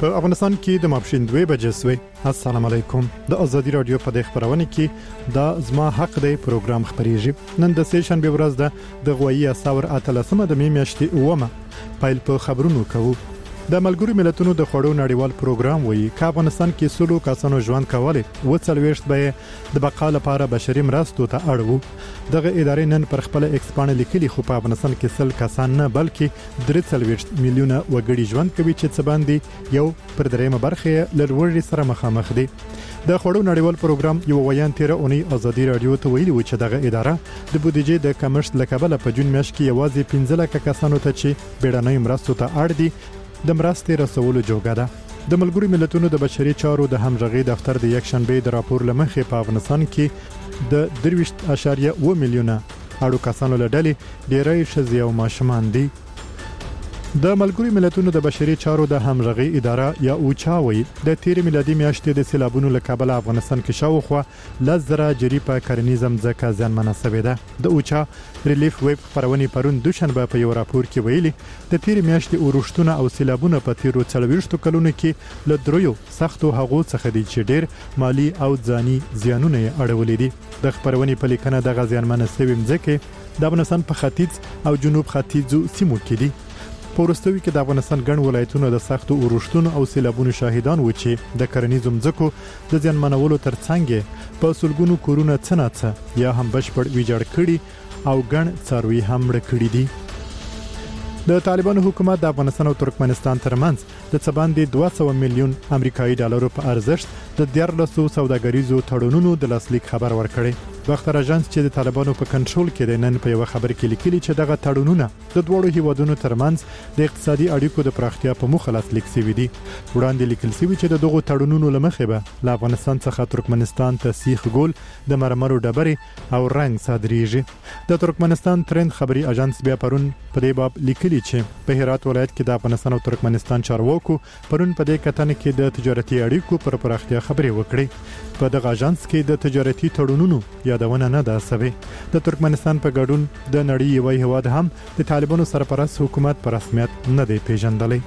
په افغانستان کې د ماپښین 2 بجې سوې. السلام علیکم. د ازادي رادیو په دغه خبرونه کې دا زما حق دی پروګرام خبريږي. نن د سیشن به ورځ د غوایی اساور اتلسمه د میاشتې اومه پایل په خبرونو کوو. د ملګرو ملتونو د خوړو نړیوال پروګرام وایي چې افغانستان کې سلو کسانو ژوند کولای او 40 به د بقا لپاره بشري مرستو ته اړ وو. دغه ادارې نن پر خپل ایکسپان لیکلي خو په افغانستان کې سل کسان نه بلکې 43 میلیونه وګړي ژوند کوي چې څه باندې یو پر درېمه برخه لړوري سره مخامخ دي. د خوړو نړیوال پروګرام یو ویان 13 اونۍ ازادي رادیو ته ویلي و چې دغه اداره د بودیجې د کمښت لکبله په جون میاشت کې یوازې 15 لک کسانو ته چې بیړنۍ مرستو ته اړ دي د مرستې رسولو جوګه ده. د ملګرو ملتونو د بشري چارو د همغږي دفتر د یک شنبه د راپور لمخې په افغانستان کې د 23.1 میلیونه اړو کسانو لړلې ډیری ښځې او ماشومان دي. د ملګرو ملتونو د بشري چارو د همغږي اداره یا اوچاوي د 13 میلادي میاشتې د سیلابونو لکبله افغانستان کې شاوخوا لزره جری په کرنیزم ځکه ځان مناسبه ده. د اوچا ریلیف ویب خبرونه پرون دوشنبه په یو راپور کې ویلي د 13 میاشتې اورښتونه او سیلابونه په تیرو 40 کلونو کې له دریو سختو هغو څخه دي چې ډېر مالی او ځاني زیانونه اړولې دي. د خبرونه په لیکنه د غزيان مناسبه مځکه د افغانستان په ختیځ او جنوب ختیځو سیمو کې دي. پورستوي کې د افغانستان ګڼ ولایتونو د سختو اورښتونو او سیلابونو شاهدان و چې د کرنیزو مځکو د ځان منولو ترڅنګ په سلګونو کورونه څناڅه یا هم بشپړ ویجاړ کړي او ګڼ څاروي هم مړ کړي دي. د طالبانو حکومت د افغانستان او ترکمنستان ترمنځ د څه باندې 200 میلیون امریکایي ډالرو په ارزښت د 14 سوداګریزو تړونونو د لاسلیک خبر ورکړي. وختر اژانس چې د طالبانو په کنټرول کې د نن په یو خبر کې لیکلي چې دغه تړونونه د دوړو هیوادونو ترمنځ د اقتصادي اړیکو د پراختیا په موخه لاسلیک شوي دي. وړاندې لیکل شوی چې د دغه تړونونو لمخې به له افغانستان څخه ترکمنستان ته سیخ ګول د مرمرو ډبرې او رنګ صادریږي. د ترکمنستان ترند خبري اژانس بیا پرون په دې باب لیکلي چې په هرات ولایت کې د افغانستان او ترکمنستان چارواکو پرون په دې کتنه کې د تجارتي اړیکو پر پراختیا خبرې وکړې. په دغه اژانس کې د تجارتي تړونونو یادونه نه ده سوي. د ترکمنستان په ګډون د نړۍ یو هیواد هم د طالبانو سرپرست حکومت پر رسمیت نه دی پیژندلی.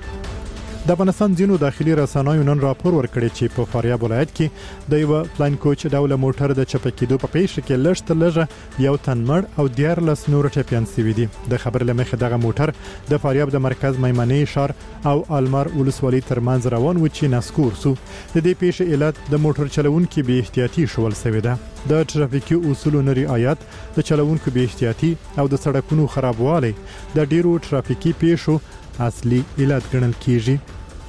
د افغانستان ځینو داخلي رسنیو نن راپور ورکړی چې په فاریاب ولایت کې د یو پلاین کوچ ډول موټر د چپکېدو په پیښه کې لږ یو تن مړ او 14 نور ټپيان شوي دي. د خبر لمخې دغه موټر د فاریاب د مرکز میمنې شهر او المار ولسوالۍ ترمنځ روان و چې نسکور سو. د دې پیښې علت د موټر چلوونکو بې احتیاطي شول شوی ده. د ټرافیکي اصولو نه رعایت، د چلوونکو بې احتیاطي او د سړکونو خرابوالی د ډیرو ټرافیکي پیښو اصلي علت ګڼل کیږي.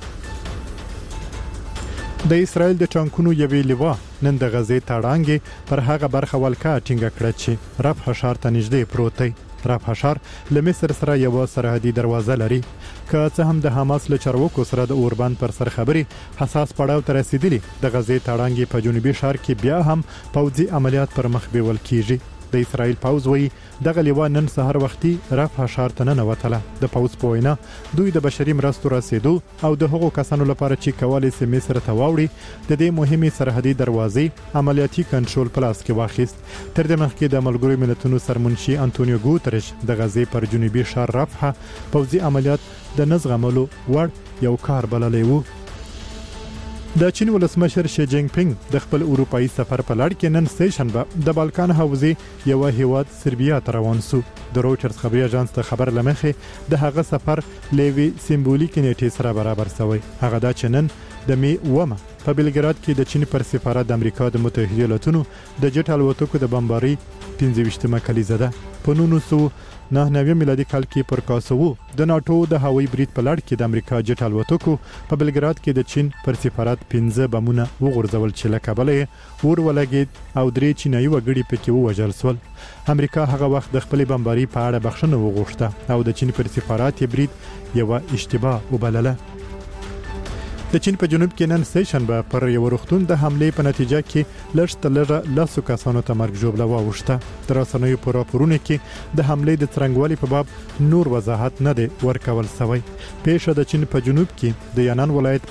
د اسرائیل د ټانکونو یوې لیوا نن د غزې تاړانګې پر هغه برخه ولکه ټینګه کړه چې رفح ښار ته نږدې پروت دی. رفح ښار له مصر سره یو سرحدي دروازه لري. که څه هم د حماس له چارواکو سره د اوربند پر سر خبري حساس پړاو ته رسیدلی، د غزې تاړانګې په جنوبي ښار کې بیا هم پوځي عملیات پر مخ بیول کیږي. د اسرائیل پوځ وایي دغه لیوا نن سحر وختي رفح ښار ته نه وتله. د پوځ په وینا دوی د بشري مرستو رسیدو او د هغو کسانو لپاره چې کولای شي مصر ته واوړي د دې مهمه سرحدي دروازې عملیاتي کنټرول پلاس کې واخیست. تر دې مخکې د ملګرو ملتونو سرمنشي انټونیو ګوتریش د غزې پر جنوبي ښار رفح پوځي عملیات د نزغملو وړ یو کار بللی وو. د چین ولسمشر شي جینګ پینګ د خپل اروپאי سفر په لړ کې نن سېشنبه د بالکان حوزې یو هیواد سربیا ته روان سو. د رويټرز خبري اژانس ته خبر لمخې د هغه سفر لوي سمبولیک نیټه سره برابر شوی. هغه دا چې نن د می ومه په بلګراد کې د چین پر سفارت د امریکا د متحده ایالاتونو د جټ الوتکو د بمباري 15مه کلیزه ده. په 1999 میلادي کال کې پر کاسوو د ناتو د هوایي برید په لړ کې د امریکا جټ الوتکو په بلګراد کې د چین پر سفارت 15 بمونه وغورځول چې له کابل ور ولګید او 3 چینایي وګړي پکې ووژل شول. امریکا هغه وخت د خپل بمباري په اړه بخښنه وغوښته او د چین پر سفارت برید یو اشتباه وبلله. د چین په جنوب کې نن سېشنبه پر یو روغتون د حمله په نتیجه کې لږ لاسو کسانو ته مرګ ژوبله واوښته. د رسنیو په راپورونو کې د حمله د څرنګوالي په باب نور وضاحت نه دی ورکول شوی. پیښه د چین په جنوب کې د یانان ولایت په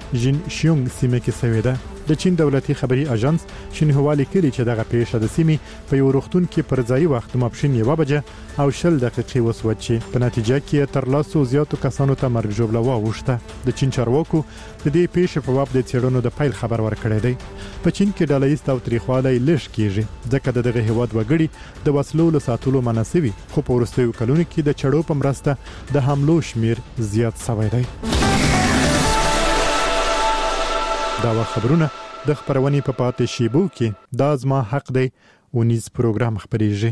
جین شیونګ سیمه کې شوې ده. د چین دولتي خبري اژانس شینهوا لیکلي چې دغه پیښه د سیمې په یو روغتون کې پر ځای وخت ماپښین 1 بجه او 10 دقیقې وسوچې. په نتیجه کې تر لاسو زیاتو کسانو ته مرګ ژوبله واوښته. د چین چارواکو د دې پیښې په باب د څېړنو د پیل خبر ورکړی دی. په چین کې ډاله‌ییز تاوتریخوالی لږ کیږي ځکه دغه هیواد وګړي د وسلو له ساتلو مناسبي، خو په وروستیو کلونو کې د چړو په مرسته د حملو شمیر زیات شوی دی. دا خبرونه د خبرونې په پاتې شیبو کې دا زما حق دی ونیز پروګرام خبريږي.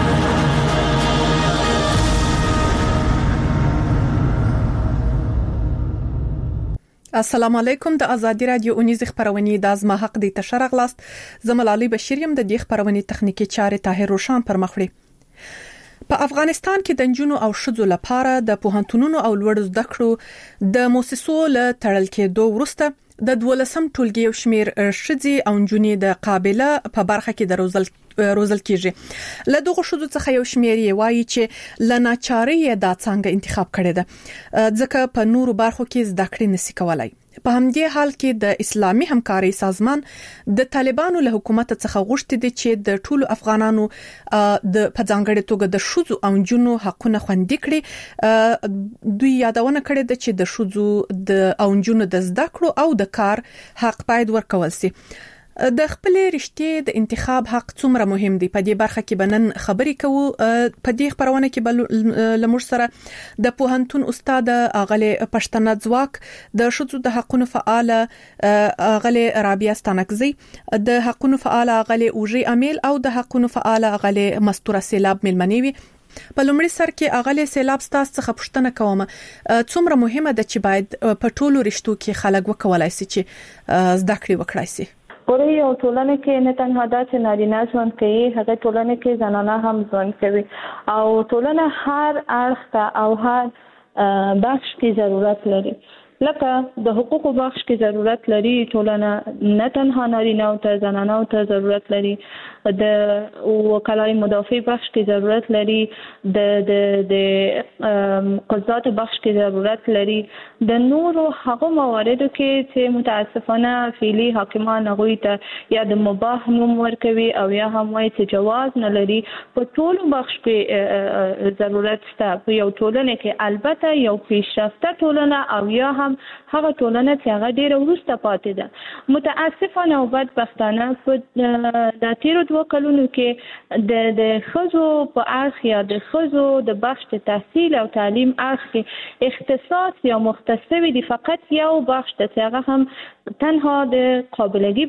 السلام علیکم. د ازادي رادیو اونیز خبرونه د ازما حق دی تشرغلاست. زملالي بشیر يم د دې خبرونه تخنیکی چارې طاهر روشان پر مخړي. په افغانستان کې د نجونو او ښځو لپاره د پوهنتونونو او لوړ زده کړو د مؤسسو له تړل کېدو وروسته د 12م ټولګي یو شمیر ښځې او نجونې د قابله په برخه کې د روزل کېږي. له دغه ښځو څخه یو شمیر یې وایي چې لناچاري دا څنګه انتخاب کړي ده ځکه په نورو برخو کې زده کړې نشي کولای. په همدې حال کې د اسلامي همکاري سازمان د طالبانو له حکومت څخه غوښتي دي چې د ټولو افغانانو د پځانګړې توګه د ښځو او نجونو حقونه خوندي کړي. دوی یادونه کړې ده چې د ښځو او نجونو د زده کړو او د کار حق باید ورکول شي. د خپل رښتې د انتخاب حق څومره مهم دی په دې برخه کې بنن خبرې کوو. په دې خبرونه کې لمر سره د پوهنتون استاد اغلی پښتنه ځواک، د ښځو د حقونو فعال اغلی رابعه ستانکزی، د حقونو فعال اغلی اوجي امیل او د حقونو فعال اغلی مستوره سیلاب ملمنوي. په لومړي سر کې اغلی سیلاب ستاسو څخه پوښتنه کوم څومره مهمه ده چې باید په ټولو رښتو کې خلک وکولای شي چې زده کړې وکړای شي. پرې یو ټولنه کې نه تنها دا چې نارینه ژوند کوي، هغه ټولنه کې زنانه هم ژوند کوي او ټولنه هر اړخ ته او هر بخش کې ضرورت لري. لکه د حقوقو بخش کې ضرورت لري ټولنه، نه تنها نارینه او ته زنانه او ته ضرورت لري. د وکالای مدافع بخش کې ضرورت لري، د قضات بخش کې ضرورت لري. د نورو هغه مواردو کې چې متاسفانه فعلی حاکمان غوي ته یا د مباح نوم ورکوي او یا هم وايي چې جواز نه لري، په ټولو بخش کې ضرورت شته. په یو ټولنه کې البته یو پیشرفته ټولنه او یا هم هغه ټولنه چې هغه ډیره وروسته پاتې ده. متاسفانه او بدبختانه په د تیرو 2 کلونو کې د ښځو په اړخ یا د ښځو د بخش تحصیل او تعلیم اړخ کې اختصاص یا مختص وي دي فقط یو بخش ته چې هغه هم تنها د قابلګي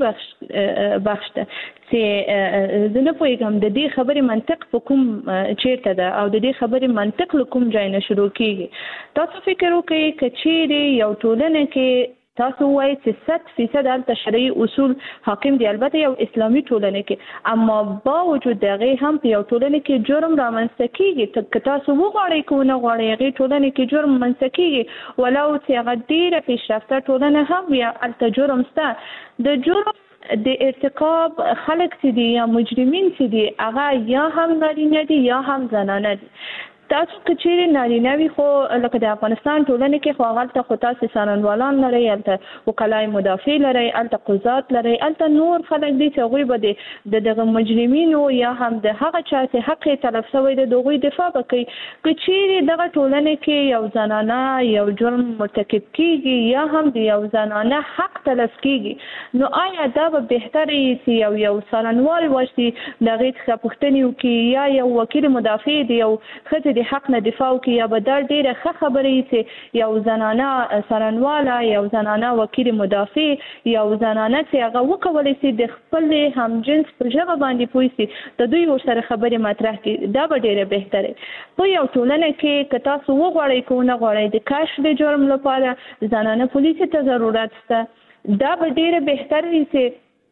بخش ته چې زه نه پوهیږم د دې خبرې منطق په کوم چیرته ده او د دې خبرې منطق له کوم ځای نه شروع کیږي. تاسو فکر وکړئ که چیرې یو ټولنه کې تاسو وایي چې 100% د شرعي اصول حاکم دي، البته یو اسلامي ټولنه کې، اما با وجود دغه هم په یو ټولنه کې جرم رامنځته کیږي. که تاسو وغواړئ که نه غواړئ هغه ټولنه کې جرم رامنځته کیږي، ولو چې هغه ډیره پیشرفته ټولنه هم یا الته جرم شته. د جرم د ارتکاب خلک چې دي یا مجرمین چې دي هغه یا هم نارینه دي یا هم زنانه دي. تاسو کچېرې نارینه وي خو لکه د افغانستان ټولنه کې خو هغه خو تاسو څارنوالان لرئ، هلته وکلای مدافع لرئ، هلته قضات لرئ، هلته نور خلک دي چې هغوی به د دغه مجرمینو یا هم د هغه چا چې حق یې تلف شوی د هغوی دفاع به کوي. که چېرې دغه ټولنه کې یو زنانه یو جرم مرتکب کیږي یا هم د یو زنانه حق تلف کیږي، نو آیا دا به بهتره وي چې یو څارنوال واشي د هغې څخه پوښتنې وکړي یا یو وکیل مدافع د یو ښځې د حق نه دفاع وکړي، یا به دا ډېره ښه خبره وي چې یو زنانه څارنواله، یو زنانه وکیل مدافع، یو زنانه چې هغه وکولی شي د خپل همجنس په ژبه باندې پوه شي د دوی ورسره خبرې مطرح کړي، دا به ډېره بهتره. په یو ټولنه کې که تاسو وغواړئ که ونه غواړئ د کشف د جرم لپاره زنانه پولیسو ته ضرورت شته، دا به ډېره بهتره وي چې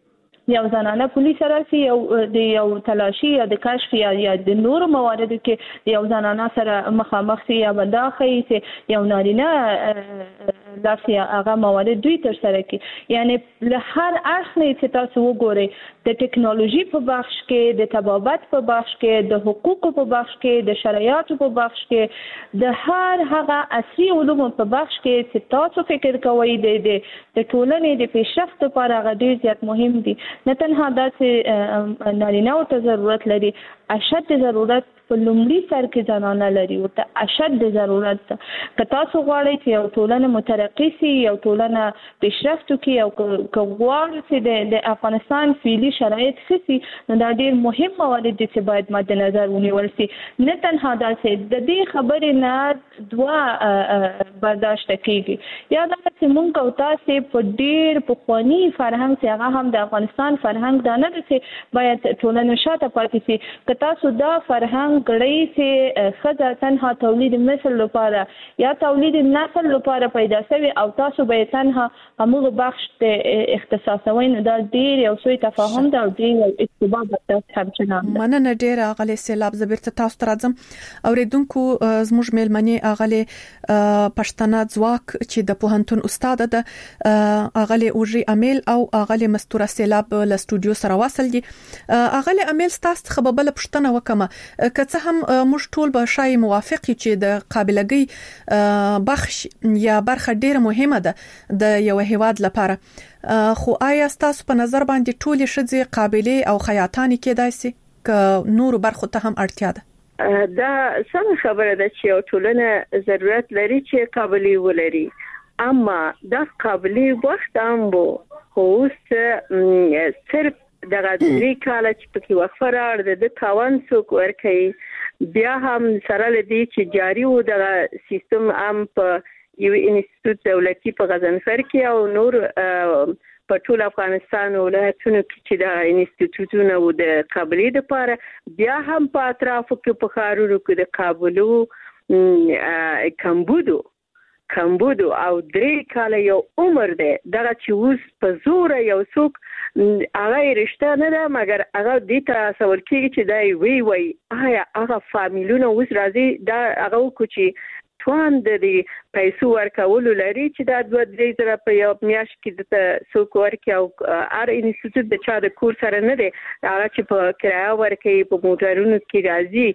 یو زنانه پولیس راسي یو تلاشي یا د کشف یا د نور مواردو کې یو زنانه سره مخامخ سي یا بداخي سي یو نارینه لاسي هغه موارد دوی تر سره کې یعنی له هر اړخ نه چې تاسو وګورئ د ټکنالوژي په بخش کې د طبابت په بخش کې د حقوقو په بخش کې د شرایطو په بخش کې د هر هغه عصري علومو په بخش کې چې تاسو فکر کوئ د ټولنې د پیشرفت لپاره هغه ډیر زیات مهم دي نه تنها دا چې نارینه ته ضرورت لري اشد ضرورت په لومړي سر کې زنانه لري او ته اشد ضرورت که تاسو غواړئ چې یو ټولنه مترقي سي یو ټولنه پیشرفت وکړي او که غواړئ چې د افغانستان فعلي شرایط سي نو دا ډیر مهم موارد دي چې باید مد نظر ونیول سي نه تنها دا چې د دې خبرې نه دوا برداشت کیږي یا دا چې مونږ او تاسو په ډیر پخوانی فرهنګ چې هغه هم د افغانستان فرهنګ دا نه دي چې باید ټولنه شاته پاتې سي که تاسو دا فرهنګ غړي چې خزه تنها تولید مثل لپاره یا تولید نسل لپاره پیدا شوی او تاسو به تنها همغه بخش ته اختصاصوي نو دا ډیر یو څه تفاهم دا ډیر اتباع د همچنان مننه ډیر اغلی سیلاب زبرت تاسو ترځم اوریدونکو زموږ ملمنې اغلی پښتنه ځواک چې د پوهنتون استاد ده اغلی اوجي امیل او اغلی مستوره سیلاب له استودیو سره واصل دي اغلی امیل تاسو خبربل پښتنه وکمه که هم موږ ټول به شای موافق چې د قابلیت بخش یا برخه ډیره مهمه ده د یو هیواد لپاره خو آیا تاسو په نظر باندې ټول شذې قابلیت او خیاطانی کېدای شي ک نور برخه ته هم اړتیا ده دا سم خبره ده چې یو ټولنه ضرورت لري چې قابلیت ولري اما دا قابلیت وخت هم خو صرف دغه درې کاله چې پکې وقفه راړه د تاوان څوک ورکړي بیا هم سره لدی چې جاری وو دغه سیستم هم په یو انسټیټیوټ دولتي په غزنفر کې او نور په ټول افغانستان ولایتونو کې چې د انسټیټیوټونو او د قابلیت لپاره بیا هم په اطرافو کې په خارونو کې د کابلو کمبودو او 3 کاله یو عمر دی دغه چې اوس په زور یو څوک هغه رښتا نه ده مګر هغه دې ته سوال کېږي چې دا وی آیا هغه فامیلونه اوس راځي دا هغه کوچی توان د پیسو ورکولو لري چې دا 2-3 زره په یو میاشت کې د څوک ورکي او ار انسټیټیوټ د چا د کور سره نه دی هغه چې په کرایه ورکي په موټرونو کې راځي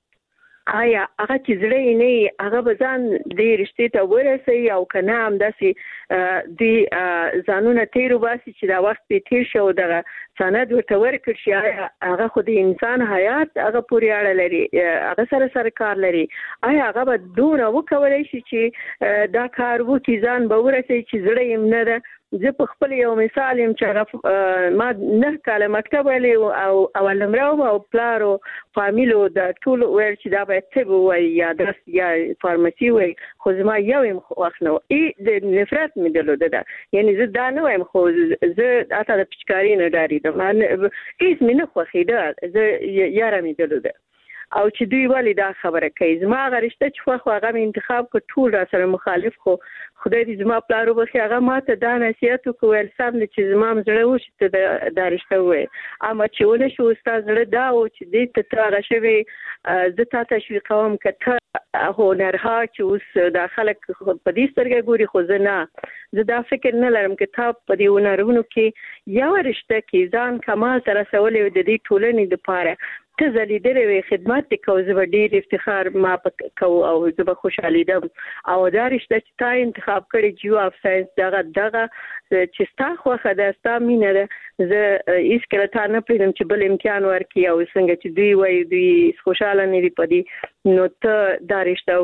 آیا هغه چې زړه نه هغه بزان د رښتې ته ورسي او کنه هم داسي د ځانونه تیرو باسي چې دا وخت به تیر شو دغه سند ورته ورکړ شي هغه خو د انسان حیات هغه پورې اړه لري هغه سره کار لري آیا هغه به دونه وکولای شي چې دا کار وکړي ځان به ورسي چې زړه یې نه ده زه په خپل یو مثال يم چې ما 9 کاله مکتب ویلې او اولمراو او پلارو فامیلو د ټول ور چې دا به طب وای یا درس یا فارماسي وای خو زما یو وخت نو د نفرت مې دلوده یعنی زه دا نه وایم خو زه اته د پچکاری نه ډاری د ما هیڅ مې نه خوښیده زه یاره مې دلوده او چې دوی ولی دا خبره کوي زما غرشته چې خو هغه انتخاب کو ټول را سره مخالف خو خدای دې زما پلارو بخي هغه ماته دا نصیحت کوول سم چې زما مزړه و چې ته دا رښته وې اما چې ونه شو استاد زړه دا و چې دې ته راغشوي زه تا تشویق کوم کته هنرها چې اوس د خلک په دې سترګې ګوري خو زه نه زه دا فکر نه لرم چې تا په دې هنرونو کې یو رښته کې ځان کمال سره سوالې د دې ټولنې لپاره ته زلیدلې وي خدمت وکاو زه ډېر افتخار ما کو او زه خوشاله دم او دا رښتیا چې تا انتخاب کړی جیو اف ساينس دغه چې ستا خوخه ده ستا مینه ده زه هیڅ کله تا نه پېژنم چې بل امکان ورکړي او څنګه چې دوی وایي دوی خوشاله نه دي پدې نو ته دا رښتیا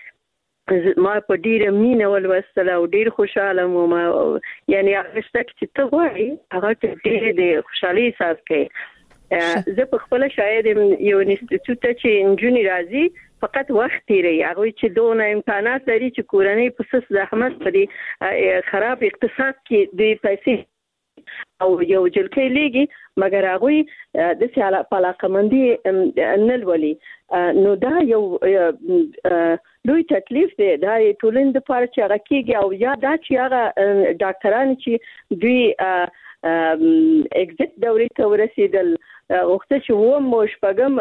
وایي ما په ډیره مینه ولوستله او ډیر خوشاله مو یعنی هغه چې ته وایي هغه ډېر د خوشحالي احساس کوي زه په خپل شاید یو انسټیټیوټ چې انجونی راځي فقط وخت تیری هغه چې دونه امکانات لري چې کورنۍ په سس زحمت پرې خراب اقتصاد کې د پیسې او یو جلکې لګي مګر هغه د سیاله پلاکمندي نل ولي نو دا یو لوی تکلیف دی دا ټولنې د پاره چې هغه کېږي او یا دا چې هغه ډاکټران چې دوی اگزیټ دورې ته ورسېدل وخت چې و مو شپږم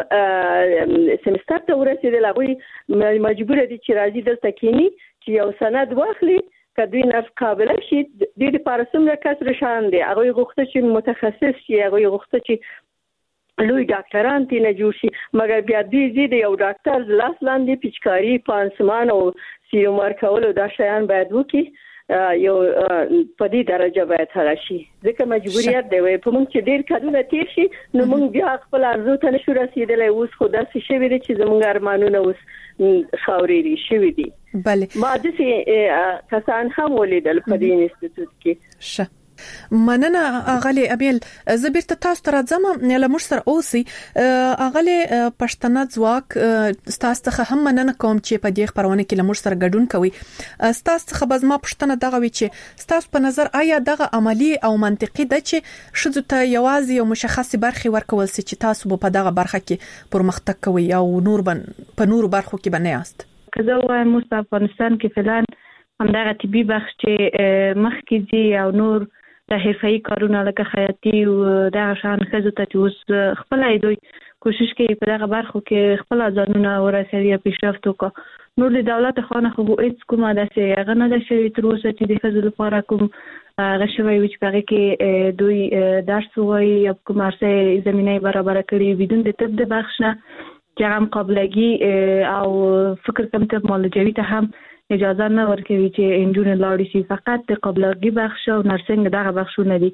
سمستر ته ورسېدل هغه مجبور دي چې راځي دلته کینی چې یو سند واخلي کدوې نه قابل شي د دې لپاره څومره کسر شان دي هغه غوښته چې متخصص شي هغه غوښته چې لوی ډاکټران تي نه جوړ شي مګر بیا دې یو ډاکټر لاس لاندې پچکاری پانسمان او سیروم ورکول دا شیان باید وکړي یو په دې درجه باید هغه شي ځکه مجبوریت دی په موږ چې ډیر کارونه تیر شي نو موږ بیا خپل ارزو ته نشو رسیدلی اوس خو داسې شوي دي چې زموږ ارمانونه اوس خاورې شوي دي بله ما داسې کسان هم ولیدل په دې انسټیټیوټ کې ښه مننه اغلی ابیل زبرت تاسو تر ځم لمر سره اوسي اغلی پښتنه ځواک تاسو ته هم مننه کوم چې په دې خبرونه کې لمر سره ګډون کوي تاسو ته خبر ما پښتنه دغه وی چې تاسو په نظر آیا دغه عملی او منطقي ده چې شذ ته یوازې یو مشخص برخه ورکول سي چې تاسو په دغه برخه کې پرمختګ کوي او نور په نور برخو کې بنه یاست کله وایم مو په افغانستان کې فلان همدغه طبي بخش چې مخکې دي او نور د حرفه‌ای کارونه لکه خیاطي او د شان خزو ته اوس خپل دوی کوشش کوي په دغه برخو کې خپل ځانونه ورسوي پیشرفت وکړي نور د دولت خانه خو هیڅ کومه داسې هغه نه ده شوې تر اوسه چې د خزو لپاره کوم غشوي چې هغه کې دوی درس وایي یا کوم ارسه زمينه برابر کړي بدون د طب د بخش نه چې هم قابلیت او فکر کم ته مالجوي ته هم اجازه نه ورکوي چې انجونې لاړ شي فقط د قابلیت بخش او نرسنګ دغه بخشونه دي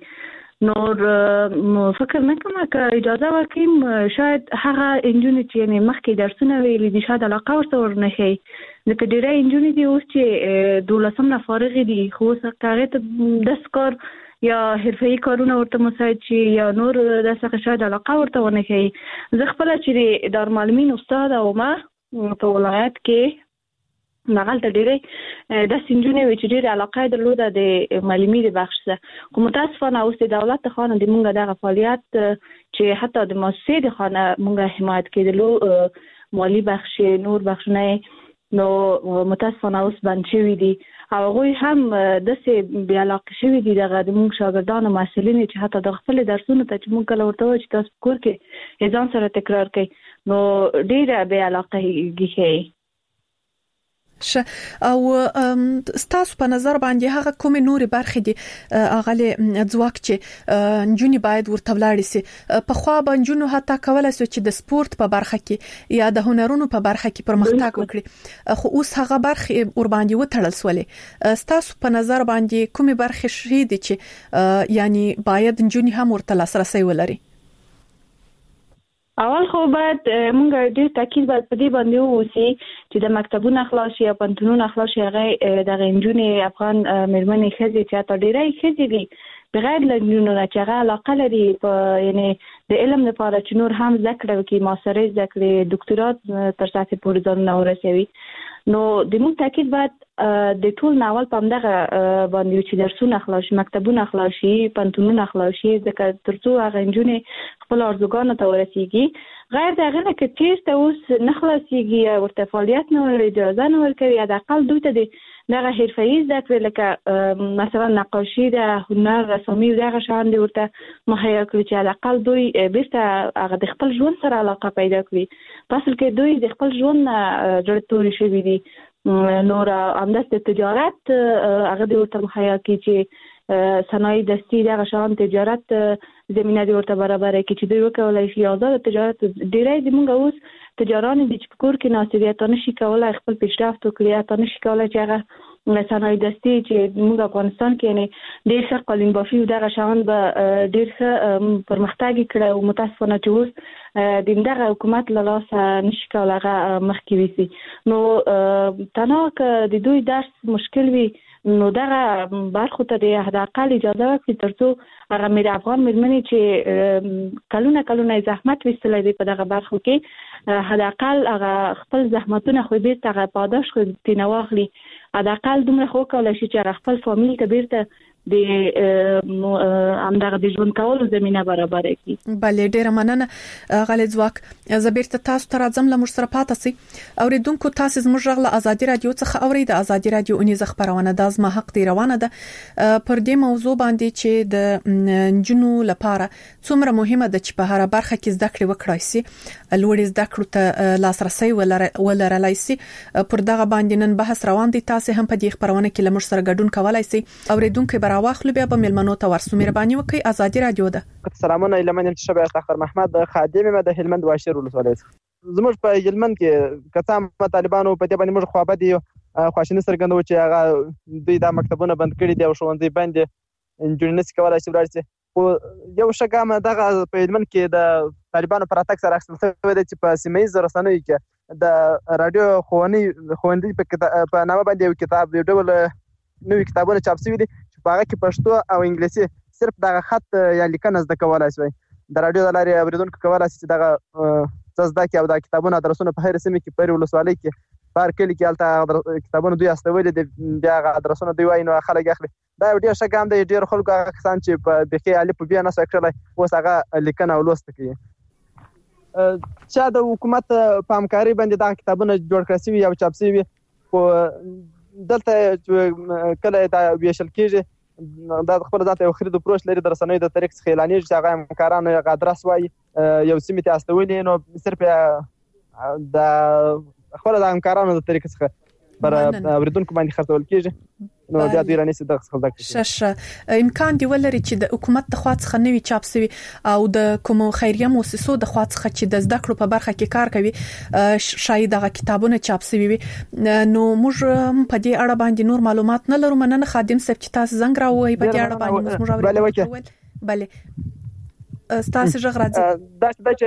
نور فکر نه کوم چې اجازه ورکیم شاید هغه انجونې چې مخکې درسونه ویلي دي شاید علاقه ورته ورنه لکه ډېرې انجونې دي اوس چې 12 نه فارغ دي خو څنګه ته د سکور یا حرفه‌ای کارونه ورته مساعد شي یا نور دغه شاید علاقه ورته ورنه زه خپل چې د معلمین استاد او ما په ولایت کې نغال ته ډېرې د سنجونې و چې ډېر علاقه درلوده د معلمي د بخش څخه کوم متاسفانه اوس د دولت خانه د مونږه دغه فعالیت چې حتی د مؤسسې د خانه مونږه حمایت کېدلو مالی بخش نور بخشونه نو متاسفانه اوس بند شوي دي او هغوی هم داسې بې علاقه شوي دي دغه د مونږ شاګردانو محصلین چې حتی د خپل درسونو ته چې مونږ کله ورته وایو چې تاسو کور کې ځان سره تکرار کړئ نو ډېره بې علاقه ښیي او ستاسو په نظر باندې هغه کومې نورې برخې دي اغلی ځواک چې نجونې باید ورته ولاړ شي په خوا بنجونو حتی کولای شي چې د سپورت په برخه کې یا د هنرونو په برخه کې پرمختګ وکړي خو اوس هغه برخې ور باندې وتړل سولې ستاسو په نظر باندې کومې برخې شې دي چې یعنی باید نجونې هم ورته لاسرسي ولري اول خو باید مونږ ډېر تاکید باید په دې باندې ووسی چې د مکتبونو اخلاص یا پنتونونو اخلاص هغه د انجونې افغان مېرمنې ښځې چې تا ډېرې ښځې دي بغیر له نجونو نه چې هغه علاقه لري په یعنی د علم لپاره چې نور هم ذکر وکړي ماسترۍ ذکر ډاکټرات تر څو پورې ځان ورسوي نو د موږ تاکید باید د ټول ناول په همدغه باندې چې درسونه اخلاص مکتبونه اخلاص پنتونونه اخلاص ځکه ترڅو هغه انجونې خپل ارزوګانو ته ورسیږي غیر دغه نه کې چیرته اوس نه خلاصيږي ورته فعالیت نه ورې اجازه نه ورکوي د اقل دوی ته دغه حرفه‌ای ذکر لکه مثلا نقاشي د هنر رسامي دغه شان دي ورته مهیا کړی چې د اقل دوی بیرته هغه د خپل ژوند سره علاقه پیدا کړي پس کې دوی د خپل ژوند جوړ توري شوی دي نور همداسې تجارت هغه د ورته مهیا کړي چې صنایع دستي دغه شان تجارت زمينه د ورته برابر کړي چې دوی وکولای شي آزاد تجارت ډیری د موږ اوس تجاران د چکور کې ناسریت نشي کولای خپل پیشرفت وکړي تا نشي کولای چې هغه صنایع دستي چې موږ افغانستان کې نه ډیر ښه قالین بافي دغه شان به ډیر ښه پرمختګ کړي او متاسفانه چې اوس د دغه حکومت له لاسه نشي کولای مخکې وسی نو تناک د دوی درس مشکل وي نو دغه برخو ته د حداقل اجازه ورکړي ترڅو هغه مې افغان مېرمنې چې کلونه زحمت وستلې دي په دغه برخو کې حداقل هغه خپل زحمتونه خو بیرته هغه پاداش خو تینواخلي حداقل دومره خو کولای شي چې خپل فامیل ته بیرته د همدغه د ژوند کولو زمينه برابر کړي. بله ډیره مننه غالي ځواک. زبیرته تاسو ته راځم له مشر پاتې سي اوریدونکو تاسو زموږ غږ له ازادي رادیو څخه اوري. د ازادي رادیو اونیز خبرونه د ازما حق دی روانه ده پر دې موضوع باندې چې د جنو لپاره څومره مهمه ده چې په هر برخه کې زده کړې وکړای شي، لوړ زده کړو ته لاسرسي ولرلای شي. پر دغه باندې نن بحث روان دي. تاسو هم په دې خبرونه کې لمر سره ګډون کولای شئ. اوریدونکو به راوخلو بیا به ملمنو ته ورسو. مهرباني وکړئ. ازادي رادیو ده. سلامونه لمن شبه اخر محمد خادم مې د هلمند واشر ولسوالۍ. زموږ په هلمند کې کته طالبانو په دې باندې موږ خوابه دي خواشینی څرګندو چې هغه دوی د مکتبونه بند کړي دي او ښوونځي باندې انجنیري کولای شي ورسي. خو یو شګام دغه په هلمند کې د طالبانو پر اتاک سره اخیستل شوی دی چې په سیمایي رسنیو کې د رادیو خوندي په نامه باندې یو کتاب یو ډول نوې کتابونه چاپ شوي دي چې په هغه کې پښتو او انګلیسي صرف دغه خط یا لیکنه زده کولای شي. د رادیو د لارې اوریدونکو کولای شي چې دغه زده کې او د کتابونو ادرسونه په هر سیمه کې په ولسوالۍ کې بار کلی کې الته کتابونه دوی استولې دي بیا ادرسونه دوی وایي نو خلک اخلي. دا ډیر ښه ګام دی. ډیر خلکو هغه کسان چې په بخي الف بیا نه سکړلای اوس هغه لیکنه او لوست کوي. چې د حکومت په همکاري باندې دا کتابونه جوړ کړی شوی او چاپ شوی خو دلته کله دا ویشل کېږي دا خپل ذات یو خرید پروش لري د رسنیو د طریق څخه اعلانېږي چې هغه همکارانو یې ادرس وایي یو سیمه ته استولې نو صرف د خپل د همکارانو د طریق څخه پر اوریدونکو باندې خرڅول کېږي نو بیا دوی رانیسي د خپل شش امکان دی ولري چې د حکومت د خوا څخه نوي چاپ شوی او د کوم خیریه مؤسسو د خوا څخه چې د زده کړو په برخه کې کار کوي شاید دغه کتابونه چاپ شوی وي. نو موږ په دې اړه باندې نور معلومات نه لرو. مننه خادم صاحب چې تاسو زنګ راوړی په دې اړه باندې موږ بله تاسو ژغ راځي دا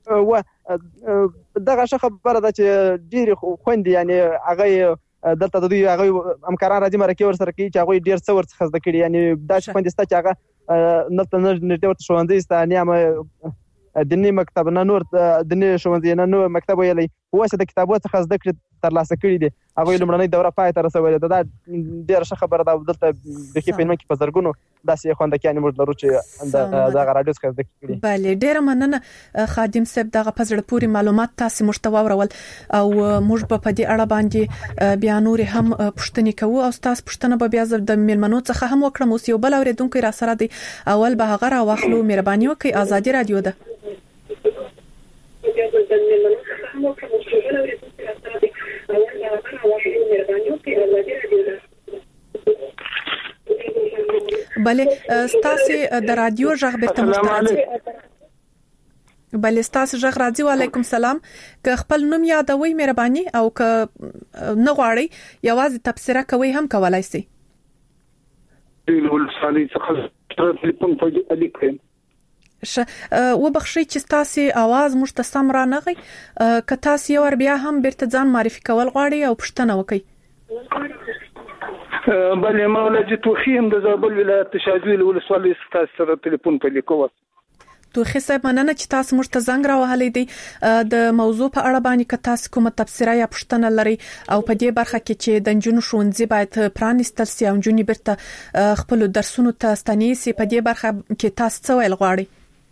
چې دغه خبره ده چې ډیر خوندې یعنی هغه دلته د دوی هغه همکاران راځي مرکه ور سره کوي چې هغه ډیر څور څخه زده کړي یعنی دا چې خوندسته چې هغه نلته نږدې ورته ښوونځي ستانه دني مکتب نه نور دني ښوونځي نه نور مکتب ویلي واسه د کتابو څخه زده کړي ترلاسه کړي دي. هغه لمړنۍ دوره پای ته رسولې ده. دا ډیر ښه خبره ده. دلته د کې په منځ کې په زرګونو داسې خوند کې موږ لرو چې دا رادیو څخه زده کړي. بله ډیر مننه خادم صاحب. دغه پزړه پوری معلومات تاسو مشتوا ورول او موږ په دې اړه باندې بیا نور هم پښتني کوو او تاسو پښتنه به بیا د ملمنو څخه هم وکړم. اوس یو بل اوریدونکو را سره دی. اول به هغه را واخلو. مهرباني وکړئ. ازادي رادیو ده. بله ستاسو د رادیو غږ به تاسو راځي. بله ستاسو غږ راځي. وعلیکم السلام. که خپل نوم یادوي مهرباني او که نه غواړي یوازې تبصره کوي هم کولای شي. ولسوالۍ څخه ټلیفون په الیکم وبخښئ چې تاسو आवाज موږ ته سم را نغی. که تاسو یو بیا هم بیرته ځان معرفي کول غواړئ او پوښتنه وکړئ. بله مولانا توخی هم د زابل ولایت شاجوی ولسوالۍ څخه سره ټلیفون په لیکو. توخی صاحب مننه چې تاسو موږ ته زنګ راوهلې دي. د موضوع په اړه باندې که تاسو کومه تبصره یا پوښتنه لرئ او په دې برخه کې چې د جنونو ښوونځي باید پرانیستل شي او جنونې بیرته خپل درسونو ته ستنیسي په دې برخه کې تاسو څه ویل غواړئ؟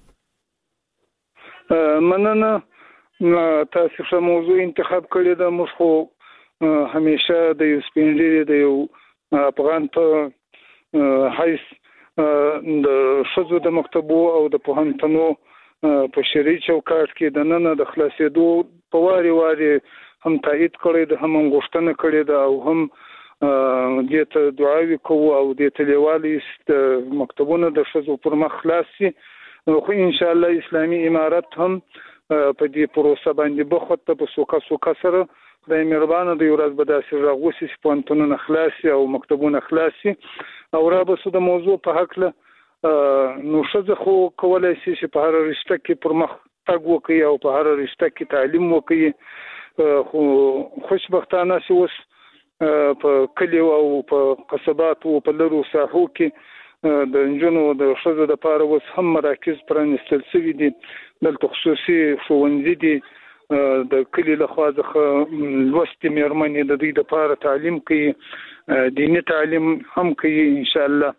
مننه. تاسو څه موضوع انتخاب کړی ده. موږ خو همیشه د یو سپینډری د یو افغان په حیث د شذو د مکتبو او د پوهنتونو په شریع چوکاټ کې د نن د خلاصېدو په واري هم تایید کړی ده هم غوښتنه کړې ده او هم دې ته دعاوې کوو او دې ته لیوالي مکتبونه د شذو پر مخ خلاص شي. خو ان شاء الله اسلامي امارت هم په دې پروسه باندې بخوته په سوکا سره د مهربانه د یو ورځ به داسې راغوسي چې پوهنتونونه خلاص او مکتبونه خلاص او را به د موضوع په حق له نو ښځه خو کولای شي چې په هر رشته کې پر مخ تګ وکړي او په هر رشته کې تعلیم وکړي. خو خوشبختانه چې اوس په کلیو او په قصباتو او په لرو ساحو کې د انجونو د ښځو د پاره اوس هم مراکز پرانیستل شوي دي. دلته خصوصي ښوونځي دي د کلی له خوا څخه لوستې مېرمنې د دوی د پاره تعلیم کوي. دیني تعلیم هم کوي ان شاء الله.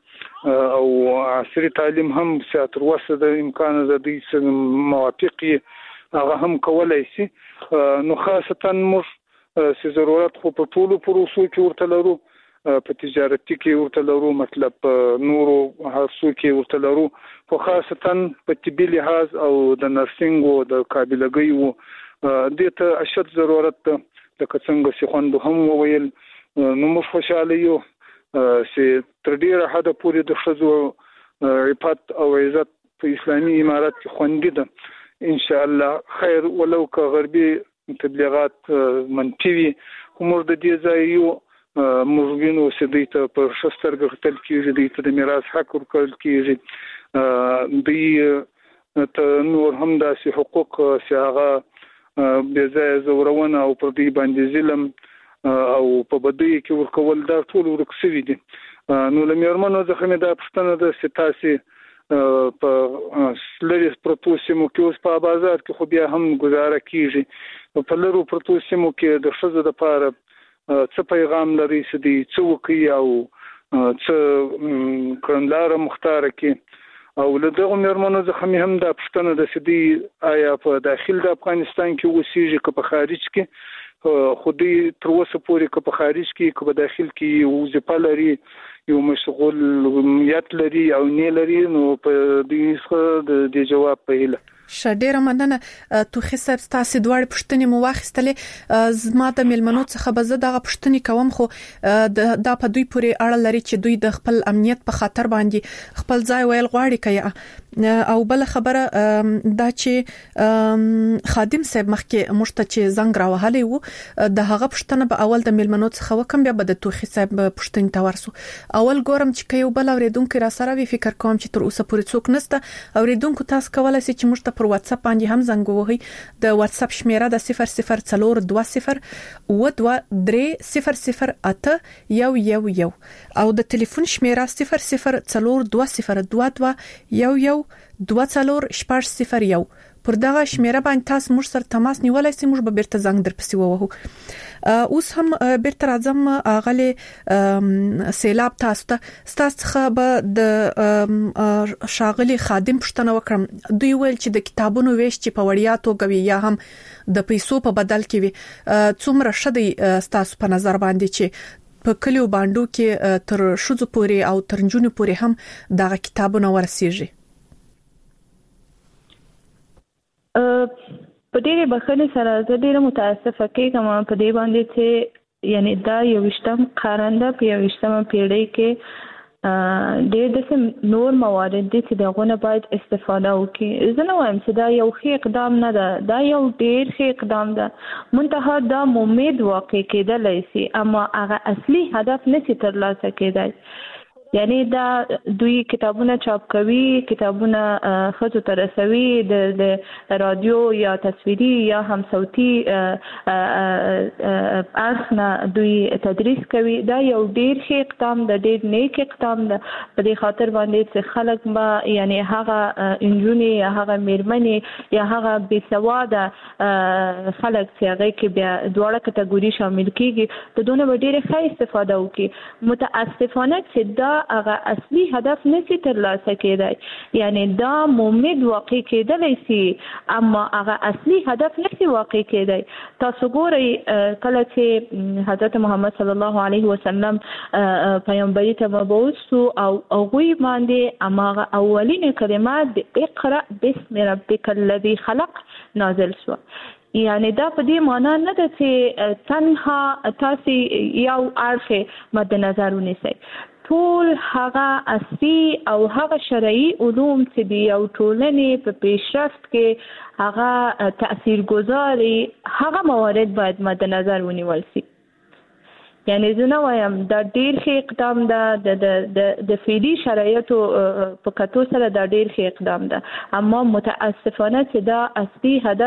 او عصري تعلیم هم تر اوسه د امکان د دې موافقي هغه هم کولای شي. نو خاصتا موږ چې ضرورت خو په ټولو پروسو کې ورته لرو، په تجارتي کې ورته لرو، مطلب نورو هرڅو کې ورته لرو، خو خاصتا په طبي لحاظ او د نرسنګ او د قابلګۍ و دې ته اشد ضرورت ده. لکه څنګه چې خوند هم وویل، نو موږ خوشاله یو چې تر ډیره حده پورې د ښځو عفت او عزت په اسلامي امارت کې خوندي ده. ان شاء الله خیر ولو که غربي تبلیغات منفي وي، خو موږ د دې ځای یو موږ وینو چې دوی ته په ښه سترګه کتل کېږي، دوی ته د میراث حق ورکړل کېږي، دوی ته نور هم داسې حقوق چې هغه بې ځایه ځورونه او پر دوی باندې ظلم او په بدیو کې ورکول دا ټول ورک شوي دي. نو له مېرمنو څخه مې دا پوښتنه ده چې تاسې په لرې پرتو سیمو کې اوس په بازار کې خو بیا هم ګزاره کېږي، په لرو پرتو سیمو کې د ښځو دپاره څه پیغام لري چې دوی څه وکړي او څه کړنلاره مختاره کړي؟ او له دغو مېرمنو څخه مې هم دا پوښتنه ده چې دوی آیا په داخل د افغانستان کې اوسېږي که په خارج کې؟ خو دوی تر اوسه پورې که په خارج کې که په داخل کې وظیفه لري، یو مشغولیت لري او نه لري، نو په دې څخه د جواب په هیله. ډیره مننه. توخي صاحب تاسو دواړه پوښتنې مو واخیستلې. زما د ملمنو څخه به زه دغه پوښتنې کوم، خو دا په دوی پورې اړه لري چې دوی د خپل امنیت په خاطر باندې خپل ځای ویل غواړي کوي. او بل خبره دا چې خادم صاحب مخکې مشته چې زنګ راوهلې وو، د هغه پوښتنه به اول د ملمنو څخه وکم، بیا به د توخي صاحب پوښتنې ته ورسو. اول ګورم چې یو بل اوریدونکو را سره وی، فکر کوم چې تر اوسه پورې څوک نشته. اوریدونکو تاسو کولای شئ چې موږ ته پر واتس اپ باندې هم زنګ ووهئ. د واتس اپ شمیره د 004203008011 او د ټلیفون شمیره 002022112040. پر دغه شمیره باندې تاسو موږ سره تماس نیولای شئ، موږ به بیرته زنګ درپسې ووهو. اوس هم بیرته راځم غلې سیلاب تاسو ته به د شاغلي خادم پوښتنه وکړم. دوی ویل چې د کتابونو ویش چې په وړیا توګه وي یا هم د پیسو په بدل کې وي، څومره شدي تاسو په نظر باندې چې په کلیو باندې کې تر شوزو پورې او تر جنونو پورې هم دغه کتابونه ورسیږي؟ په ډېرې بخښنې سره زه ډېره متاسفه کېږم په دې باندې چې یعنی دا 21م قرن ده. په 21مه پیړۍ کې ډېر داسې نور موارد دي چې دغه نه باید استفاده وکړي. زه نه وایم چې دا یو ښه اقدام نه ده، دا یو ډېر ښه اقدام ده، منتها دا ممید واقع کېدلی شي، اما هغه اصلي هدف نشي ترلاسه کېدای. یعنی دا دوی کتابونه چاپ کوي، کتابونه ښځو ته رسوي، د رادیو یا تصویري یا هم صوتي اړخ نه دوی تدریس کوي. دا یو ډېر ښه اقدام ده، ډېر نیک اقدام ده، په دې خاطر باندې چې خلک به یعنی هغه انجونې یا هغه میرمنې یا هغه بېسواده خلک چې هغه کې بیا دواړه کټګوري شامل کیږي، د دونه به ډېره ښه استفاده وکړي. متاسفانه چې دا هغه اصلي هدف نشي ترلاسه کېدای، یعنی دا ممید واقع کېدلی شي اما هغه اصلي هدف نشي واقع کېدای. تاسو ګورئ کله چې حضرت محمد صلی الله علیه وسلم پیغمبري ته مبعوث شو او هغوی باندې هغه اولین کلمات د اقرأ باسم ربک الذي خلق نازل شو. یعنی دا په دې معنا نه ده چې تنها تاسو یو اړخ مد نظر ونیسئ، ټول هغه اصلي او هغه شرعي علوم چې د یو ټولنې په پیشرفت کې هغه تاثیرګذاري هغه موارد باید مد نظر ونیول شي. یعنی زه نه وایم دا ډېر ښه اقدام ده، د فعلي شرایطو په کتو سره دا ډېر ښه اقدام ده، اما متاسفانه چې دا اصلي هدف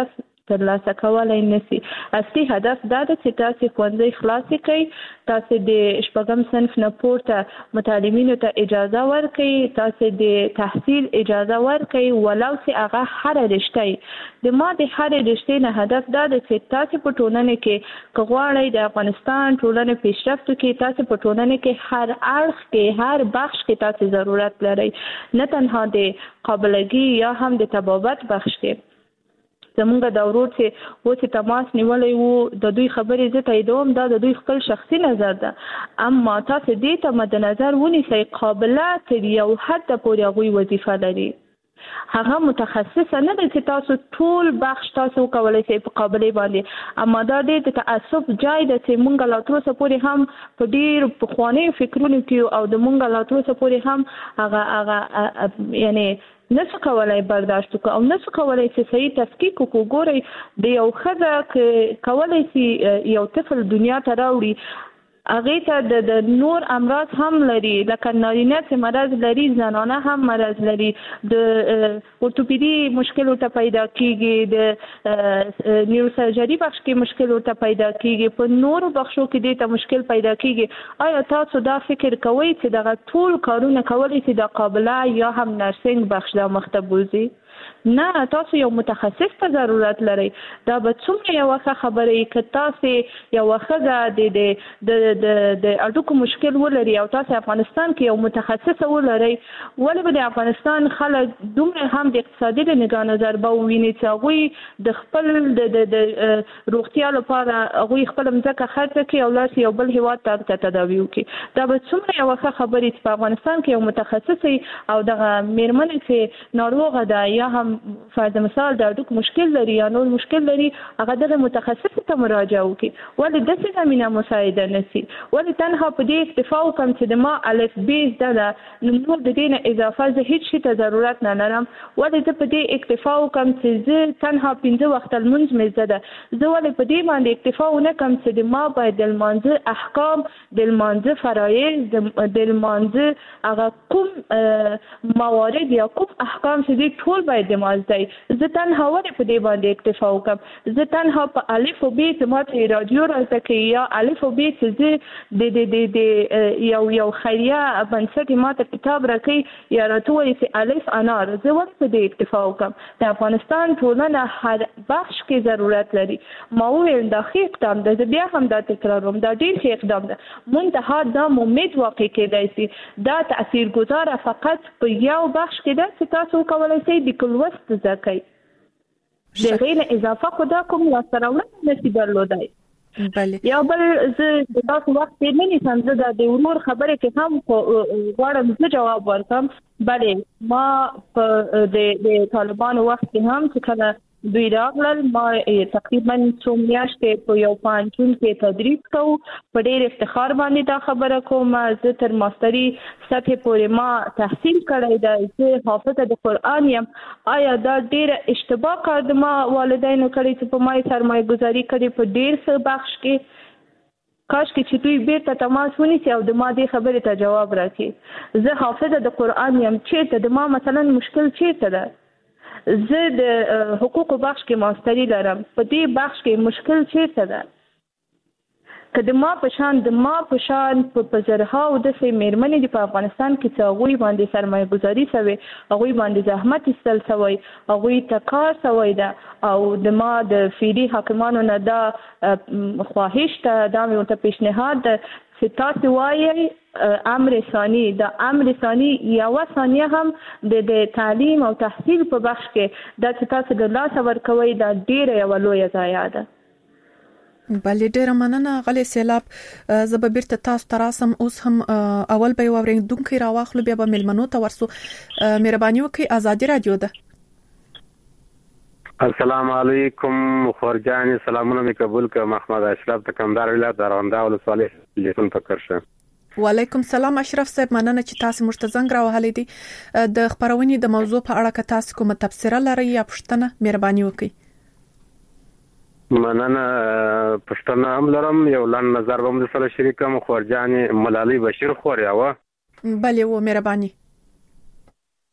ترلاسه کولای نشي. اصلي هدف دا ده چې تاسو ښوونځی خلاص کړئ، تاسو د شپږم صنف نه پورته متعلمینو ته اجازه ورکړئ، تاسو د تحصیل اجازه ورکړئ، ولو چې هغه هر رشته د ما د هر رشته نه هدف دا ده چې تاسو په ټولنه کې غواړئ د افغانستان ټولنه پیشرفت کې، تاسو په ټولنه کې هر اړخ کې هر بخش کې تاسو ضرورت لرئ، نه تنها د قابلګي یا هم د تبابت بخش کې. زمونږ د ورور چې اوس تماس نیولای وو د دوی خبرې زه تاییدوم، دا د دوی خپل شخصي نظر ده، اما تاسو دې ته مد نظر ونیسئ قابله تر یو حد پورې هغوی وظیفه لري. هغه متخصصه نه ده چې تاسو ټول بخش تاسو کولی شئ په قابلې باندې، اما دا ډېر د تعصب ځای ده چې مونږ لا تر اوسه پورې هم په ډېر پخوانیو فکرونو کې او د مونږ لا تر اوسه پورې هم هغه یعنی نسو کولای برداشت وکړو او نسو کولای چې صحیح تفکیک وکړو. ګورئ د یو ښځه کولای شي یو طفل دنیا ته راوړي، هغې ته د نور امراض هم لري، لکه نارینه چې مرض لري زنانه هم مرض لري، د ارتوپیدي مشکل ورته پیدا کیږي، د نیوروسرجري بخش کې مشکل ورته پیدا کیږي، په نورو بخشو کې دې ته مشکل پیدا کیږي. آیا تاسو دا فکر کوئ چې دغه ټول کارونه کولی شي د قابله یا هم نرسنګ بخش دا مخته بوځي؟ نه، تاسو یو متخصص ته ضرورت لرئ. دا به څومره یو ښه خبره وي که تاسو یو ښځه د اډوکو مشکل ولري او تاسو افغانستان کې یو متخصصه ولرئ، ولې به د افغانستان خلک دومره هم د اقتصادي د نګاه نظر به وویني چې هغوی د خپل د روغتیا لپاره هغوی خپل مځکه خرڅه کړي او لاړ شي یو بل هېواد ته تداوي وکړي. دا به څومره یو ښه خبرې چې په افغانستان کې یو متخصص وي او دغه مېرمنې چې ناروغه ده یا هم فرض مثال د اډوک مشکل لري یا نور مشکل لري، هغه دغه متخصص ته مراجعه وکړي. ولې داسې زمینه مساعده نشي؟ ولې تنها په دې اکتفا وکړم چې د ما الف ب زده ده، نور د دې نه اضافه زه هیڅ شي ته ضرورت نه لرم؟ ولې زه په دې اکتفا وکړم چې زه تنها 5 وخته لمونځ مې زده ده؟ زه ولې په دې باندې اکتفا ونه کړم چې د ما باید د لمانځه احکام، د لمانځه فرایض، د لمانځه هغه کوم موارد یا کوم احکام چې دې ټول باید د مازدی زه تنها ولې په دې باندې اکتفا وکړم؟ زه تنها په الف او ب چې ما ته راډیو راته کوي یا الف او ب چې زه د یو خیریه بنسټ ما ته کتاب راکوي یا راته وایي چې الف انار، زه ولې په دې اکتفا وکړم؟ د افغانستان ټولنه هر بخش کې ضرورت لري. ما وویل دا ښه اقدام ده، زه بیا هم دا تکراروم، دا ډېر ښه اقدام ده. منتها دا امید واقع کېدای شي دا تاثیرګذاره فقط په یو بخش کې ده چې تاسو وکولی شئ د کلوست زده کوئ، د هغې نه اضافه خو دا کوم لاسته راوړنه نشي درلودی. یو بل زه د تاسو وخت تېر نه نیسم، زه د ورور خبرې کې هم غواړم زه جواب ورکړم. بلې ما په د طالبانو وخت کې هم چې کله دوی راغلل، ما تقریبا 2 میاشتې په یو پوهنتون کې تدریس کوو. په ډېر افتخار باندې دا خبره کوم، زه تر ماستري سطحې پورې ما تحصیل کړی ده، زه حافظه د قرآن یم. آیا دا ډېره اشتباه کار د ما والدینو کړی چې په ما یې سرمایه ګذاري کړې په ډېر څه بخش کې؟ کاش کې چې دوی بیرته تماس ونیسي او د ما دې خبرې ته جواب راکړي. زه حافظه د قرآن یم، چیرته د ما مثلا مشکل چیرته ده؟ زه د حقوقو بخش کې ماستري لرم، په دې بخش کې مشکل چیرته ده؟ که د ما په شان په زرهاو داسې مېرمنې دي په افغانستان کې چې هغوی باندې سرمایه ګذاري شوې، هغوی باندې زحمت ایستل شوی، هغوی ته کار شوی ده، او د ما د فعلي حاکمانو نه دا خواهش ده، دا مې ورته پیشنهاد ده چې تاسو وایئ امر ثانی، د امر ثانی یوه ثانیه هم د تعلیم او تحصیل په بخش کې دا چې تاسو د لاسه ورکوئ دا ډېره یوه لویه ضایعه ده. بلې ډېره مننه غلې سیلاب. زه به بیرته تاسو ته راسم. اوس هم اول به یو اورېدونکی راواخلو، بیا به مېلمنو ته ورسو. مهرباني وکړئ، ازادي رادیو ده. السلام علیکم خورجان، سلامونه می قبول ک محمد اشرف د کندهار ولایت درونده ولسوالۍ لیکن فکر شه. وعلیکم السلام اشرف صاحب، مننه چې تاسو موږ ته زنګ راوهلې دي. د خبرونې د موضوع په اړه که تاسو کومه تبصره لرئ یا پوښتنه، مهرباني وکړئ. مننه، پښتنه هم لرم، یو لن نظر به مو سره شریکم. خورجان ملالۍ بشیر خوریا و. بله و، مهرباني.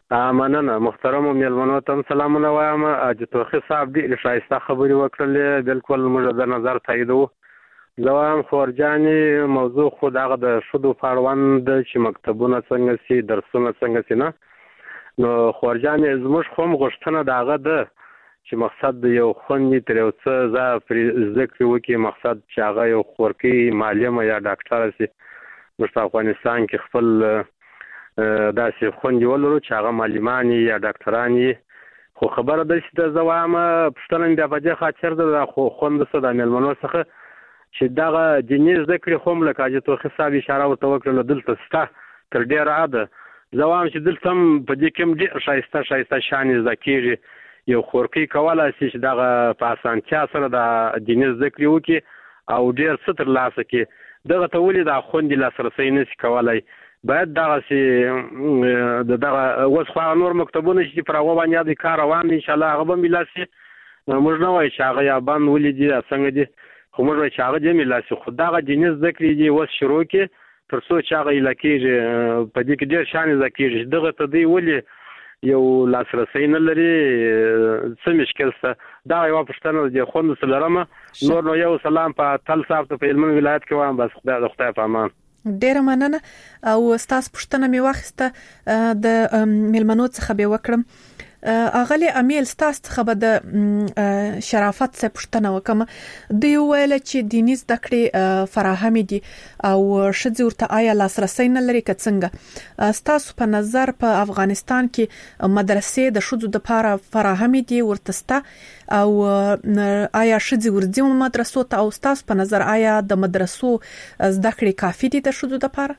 مننه محترم میلمنو ته سلامونه وایم. حاجي توخي صاحب ډېرې ښایسته خبرې وکړلې، بالکل موږ د نظر تاییدوو. زه وایم خورجانې موضوع خو دغه د ښځو په اړوند چې مکتبونه څنګه سي، درسونه څنګه سي نه، نو خورجانې زموږ خو هم غوښتنه د هغه ده چې مقصد د یو خوندې تر یو څه زه پرې زده کړې وکړي، مقصد چې هغه یو خورکۍ معلمه یا ډاکټره سي. موږ په افغانستان کې خپل داسې خوندې ولرو چې هغه معلمان یا ډاکټران یې. خو خبره داسې ده، زه وایم پوښتنه مې بیا په دې خاطر ده خو خوند څه د مېلمنو څخه چې دغه دیني زده کړې خو هم لکه حاجي توخي صاحب اشاره ورته وکړله دلته شته تر ډېره ده. زه وایم چې دلته هم په دې کې هم ډېر ښایسته شیان زده کېږي. یو خورکۍ کولی شي چې دغه په اسانتیا سره د دیني زده کړې وکړي او ډېر څه ترلاسه کړي. دغه ته ولې د خوندې لاسرسی نه شي کولی؟ باید دغسې دغه اوس خو هغه نور مکتبونه چې پر هغه باندې د کار روان دي انشاءالله هغه به ملا شي. موږ نه وایو چې هغه یا بند ولې دي یا څنګه دي، خو موږ وایو چې هغه دې ملا شي. خو دغه دیني زده کړې دي اوس شروع کړي تر څو چې هغه ایله کېږي. په دې کې ډېر شیان زده کېږي چې دغه ته دوی ولې یو لاسرسی نه لري، څه مشکل شته؟ دغه یوه پوښتنه د خوندو څه لرمه. نور نو یو سلام په تل صاحب ته په هلمند ولایت کې وایم. بس د خدای په امان. ډیره مننه. او ستاسو پوښتنه مې واخیسته د میلمنو څخه به وکړم. اغلی امیل ستاسو څخه به د شرافت څخه پوښتنه وکم. دوی ویل چې دیني زده کړې فراهم دي او ښځې ورته آیا لاسرسی نه لري که څنګه؟ ستاسو په نظر په افغانستان کې مدرسې د ښځو لپاره فراهم دي ورته سته او آیا ښځې ورځي مدرسو ته؟ او ستاسو په نظر آیا د مدرسو زده کړې کافي دي د ښځو لپاره؟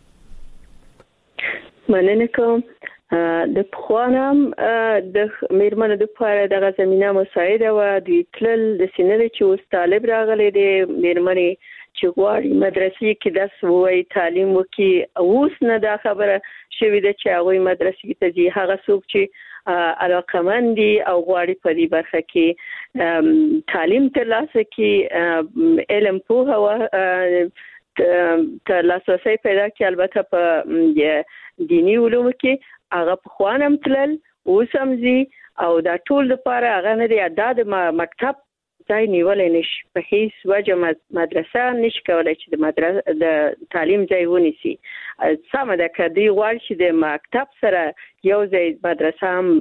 مننه کوم. د پخوانم د میرمنو د لپاره دغه زمينه مساعده و د تلل د سینې چې اوس طالب راغلي د میرمنې چې غواړي مدرسې کې درس ووایي تعلیم وکړي. اوس نه دا خبره شوې ده چې هغوی مدرسې ته ځي. هغه څوک چې علاقمند دي او غواړي په دې برخه کې تعلیم ترلاسه کړي، علم پوهه ترلاسه پیدا کړي، البته په دینی علومو کې هغه په خوانم تلل اوس هم ځي او دا ټول لپاره هغه نه دی د مکتب ځای نیولای نشي، په هیڅ وجه مدرسه نشي کولای چې د تعلیم ځای ونیسي. سمه ده که دوی غواړي چې د مکتب سره یو ځای مدرسه هم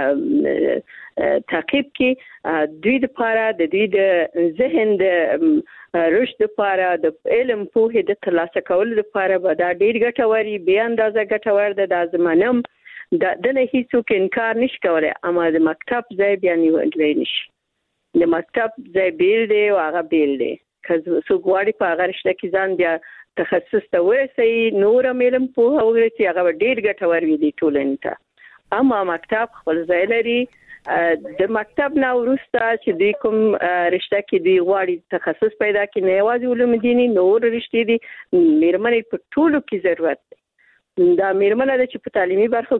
تعقیب کړي، دوی لپاره د دوی د ذهن د رشد لپاره د علم پوهې د ترلاسه کولو لپاره به دا ډېر ګټور وي، بې اندازه ګټور ده. دا زمانم د نه هیڅوک انکار نشي کولای، اما د مکتب ځای بیا نیولای نشي. د مکتب ځای بیل دی او هغه بیل دی. که څوک غواړي په هغه رشته کې ځان بیا تخصص ته ورسوي، نور علم پوهه ورسوي، هغه ډېر ګټور وي د ټولنې ته. اما مکتب خپل ځای لري. د مکتب نه وروسته چې دوی کوم رشته کې دوی غواړي تخصص پیدا کړي، نه یوازې علوم دیني، نور رشتې دي، میرمنې په ټولو کې ضرورت دی. دا میرمنه ده چې په تعلیمي برخو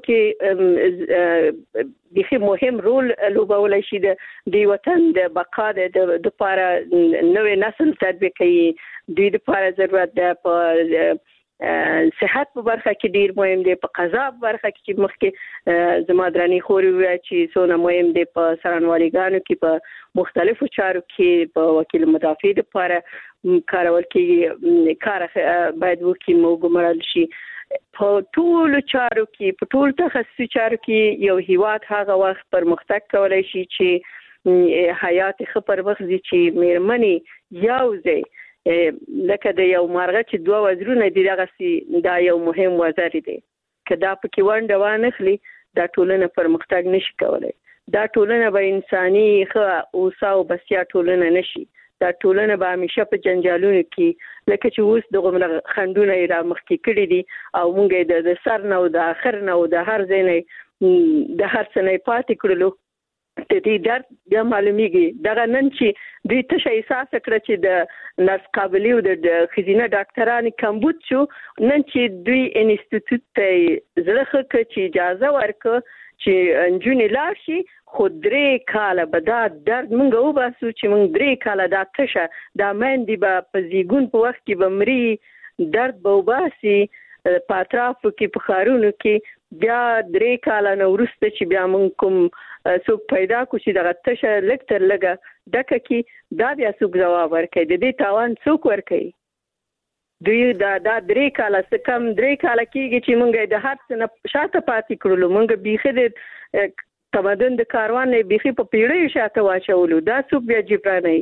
کې بيخي مهم رول لوبولای شي د وطن د بقا د لپاره نوې نسل تربیه کوي. دوی لپاره ضرورت ده په صحت په برخه کې ډیر مهم دی، په قضا په برخه کې مخکې زما درنې خوري وي چې څونه مهم دی په سرانوالیګانو کې، په مختلفو چارو کې په وکیل مدافع لپاره کارول کې کار باید وکړي موږ شي. په ټول چارو کې، په ټول تخصصي چارو کې یو هیواد هغه وخت پرمختګ کولای شي چې حیات ښه پر مخ ځي چې میرمنې یو ځای لکه د یو مارغه چې دوه وزرونه دي، دغسې دا یو مهم وزر دی. که دا پکې ونډه وانخلي دا ټولنه پرمختګ نشي کولای. دا ټولنه به انساني ښه اوسا او بسیا ټولنه نشي. دا ټولنه به همیشه په جنجالونو کې لکه چې اوس دغه خندونه را مخکې کړي دي او موږ د سر نه او د اخر نه او د هر ځای نه د هر څه نه پاتې کړلو. د دې درد بیا معلومیږي. دغه نن چې دوی تشه احساس کړه چې د نرس قابلي او د ښځینه ډاکټرانې کمبود شو، نن چې دوی انسټیټیوټ ته زړه ښه کړه چې اجازه ورکړه چې نجونې لاړ شي، خو 3 کاله به دا درد مونږ وباسو چې مونږ 3 کاله دا تشه دا میندې به په زیږون په وخت کې به مري، درد به وباسي په اطرافو کې، په ښارونو کې بیا 3 کال نه ورسته چې بیا مونږ کوم څوک پیدا کو چې دغه تشه لکتر لګه دکه کې دا بیا څوک جواب ورکړي د دې تاوان څوک ورکړي دوی دا 3 کال څخه کم 3 کال کېږي چې مونږ د هر څه نه شاته پاتې کړلو مونږ بیخي د تمدن د کاروان نه بیخي په پیړۍ شاته واچولو دا څوک بیا جبرانه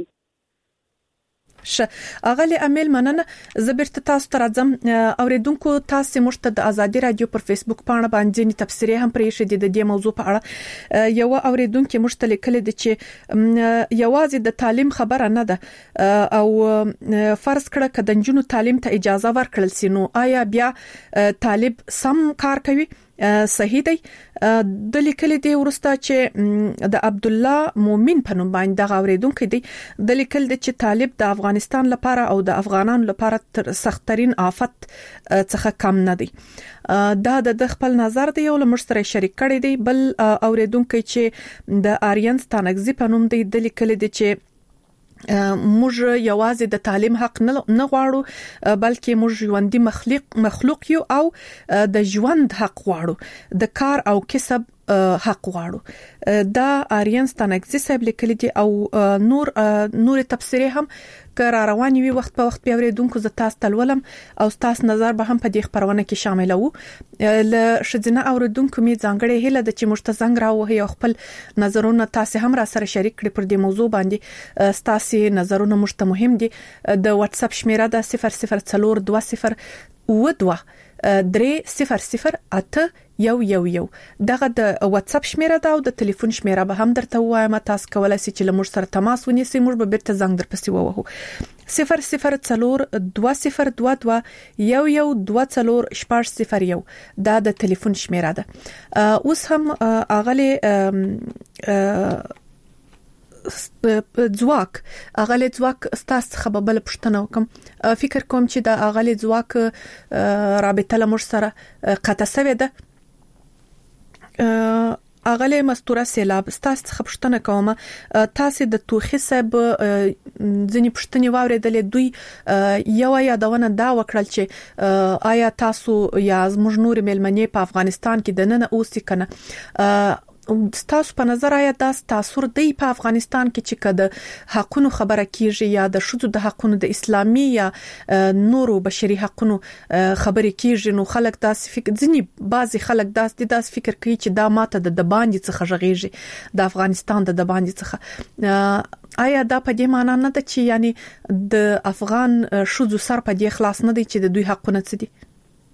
اغلی امیل مننه زبرت تاسو ته راځم اوریدونکو تاسو مشته د ازادي رادیو پر فیسبوک پاڼه باندې تبصره هم پرې شې د دې موضوع په اړه یو اوریدونکو مشته لیکل دي چې یوازې د تعلیم خبره نه ده او فرض کړه ک د جنونو تعلیم ته اجازه ورکړل سي نو آیا بیا طالب سم کار کوي صحیح دی د لیکل دي ورسته چې د عبد الله مومن په نوم باندې د اوریدونکو دی د لیکل دي چې طالب د افغانستان لپاره او د افغانانو لپاره تر سخترین آفت څخه کم نه دی دا د خپل نظر دی او لمشتري شریک کړي دی بل اوریدونکو چې د آریان ستانګزي په نوم دی د لیکل دي چې موږ یوازې د تعلیم حق نه غواړو بلکې موږ ژوندۍ مخلوق یو او د ژوند حق غواړو د کار او کسب حق غواړو دا آریان ستانګزي صاحب لیکلي دي او نور تفسیر هم کار رواني وي وخت په وخت پیوریدونکو ز تاسو تلولم او تاسو نظر به هم په دې خبرونه کې شامل وو ل شذنه اوریدونکو می ځانګړي هله د چې مشتزنګ راو هي خپل نظرونه تاسو هم را سره شریک کړئ پر دې موضوع باندې تاسو نظرونه مشته مهم دي د واتس اپ شمیره د 0042 ودوا 300 111 دغه د واتس اپ شمیره دا او د ټلیفون شمیره به هم درته وایم تاسو کولای شئ چې لمر سره تماس ونیسئ موږ به بیرته زنګ در پسې ووهو 0042 11240 دا د ټلیفون شمیره ده اوس هم اغلی ځواک اغلی ځواک ستاسو خبربل پښتنه وکم فکر کوم چې د اغلی ځواک رابطه لمر سره قطع سوی ده اغلی مستوره سیلاب ستاسو خبرشتنه کوم تاسو د توخي صاحب ځنی پښتني واوریدلې دوی یو یادونه دا وکړل چې آیا تاسو یا زموږ نور ملمنې په افغانستان کې د نن اوسې کنه تاسو په نظر آیا تاسو دی په افغانستان کې چې کده حقونو خبره کیږي یا د شذو د حقونو د اسلامي یا نورو بشري حقونو خبرې کیږي نو خلک تاسو فکر ځنی بعضي خلک تاسو فکر کوي چې دا ماته د باندې څخه ژغېږي د افغانستان د باندې څخه آیا دا په دې معنی نه ده چې یعنی د افغان شذو سر په دې خلاص نه دي چې د دوی حقونه څه دي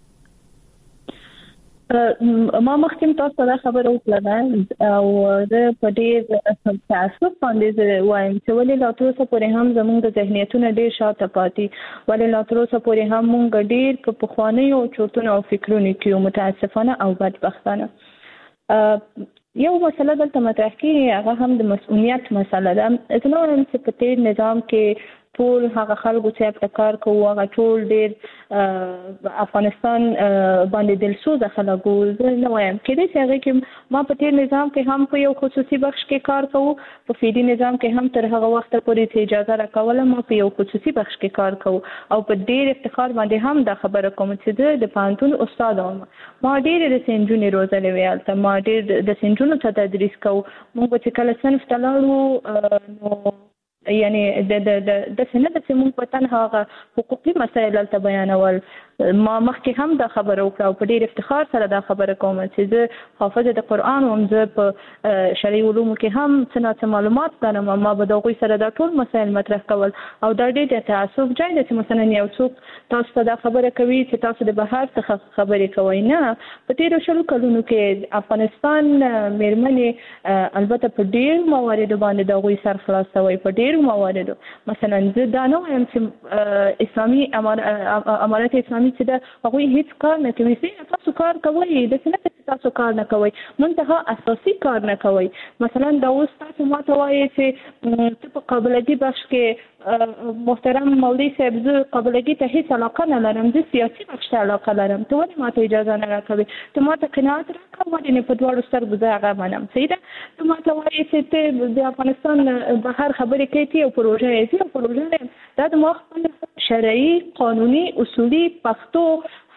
ما مخکې تاسو ته خبره وکړه او د پدې تاسو باندې وایم چې ولې لا تر اوسه پورې هم زموږ د ذهنیتونو ډېر شاته پاتې ولې لا تر اوسه پورې هم موږ ډېر په خوانیو چوتونو او فکرونو کې متاسفانه او بدبختانه یو مسله دلته مطرح کیږي هغه هم د مسؤلیت مسله ده اته نو چې په تیر نظام کې ټول هغه خلکو چې په کار کوي هغه ټول ډېر افغانستان باندې دلسوزه خلکو نه وایم کله چې هغه کې ما په تیر نظام کې هم په یو خصوصي بخش کې کار کوو په فیدی نظام کې هم تر هغه وخت پورې اجازه راکوله ما په یو خصوصي بخش کې کار کوو او په ډېر افتخار باندې هم دا خبره کوم چې د پانتون استاد ما ډېر د سنجونې روزلې ویالته ما ډېر د سنجونو ته تدریس کوو موږ چې کله صنف تلاړو نو یعنی د سند چې موږ په تنها حقوقي مسایل ته بیانول ما مخکې هم دا خبره وکړه او په ډېر افتخار سره دا خبره کوم چې زه حافظه د قرآن او زه په شرعي علومو کې هم څه معلومات لرم ما به د غوي سره دا ټول مسایل مطرح کول او دا ډېر تعصب جای دی چې مثلا یو څوک تاسو ته دا خبره کوي چې تاسو د بهر څخه خبرې کوئ نه په تیر شلو کلونو کې افغانستان مېرمنې البته په ډېر مواردو باندې د غوي سر خلاصوي په ډېر مواردو مثلا زه دا نه وایم چې اسلامي امارات اسلامي چې دا هغه هیڅ کار نه کوي چې تاسو کار کوئ د څه تاسو کار نه کوئ منتها اساسي کار نه کوئ مثلا دا اوس تاسو ماته وایي چې په قابلیتي بخش کې محترم مولوی صاحب زه قابلیتي ته هیڅ علاقه نه لرم زه سیاسي بخش ته علاقه لرم ته ولې ماته اجازه نه راکوي ته ماته قناعت راکوه ولې نه په دواړو سترګو زه هغه منم صحیح ده ته ماته وایي چې ته د افغانستان بهر خبرې کوي او پروژه یې دا د مخ شرعي قانوني اصولي پښتو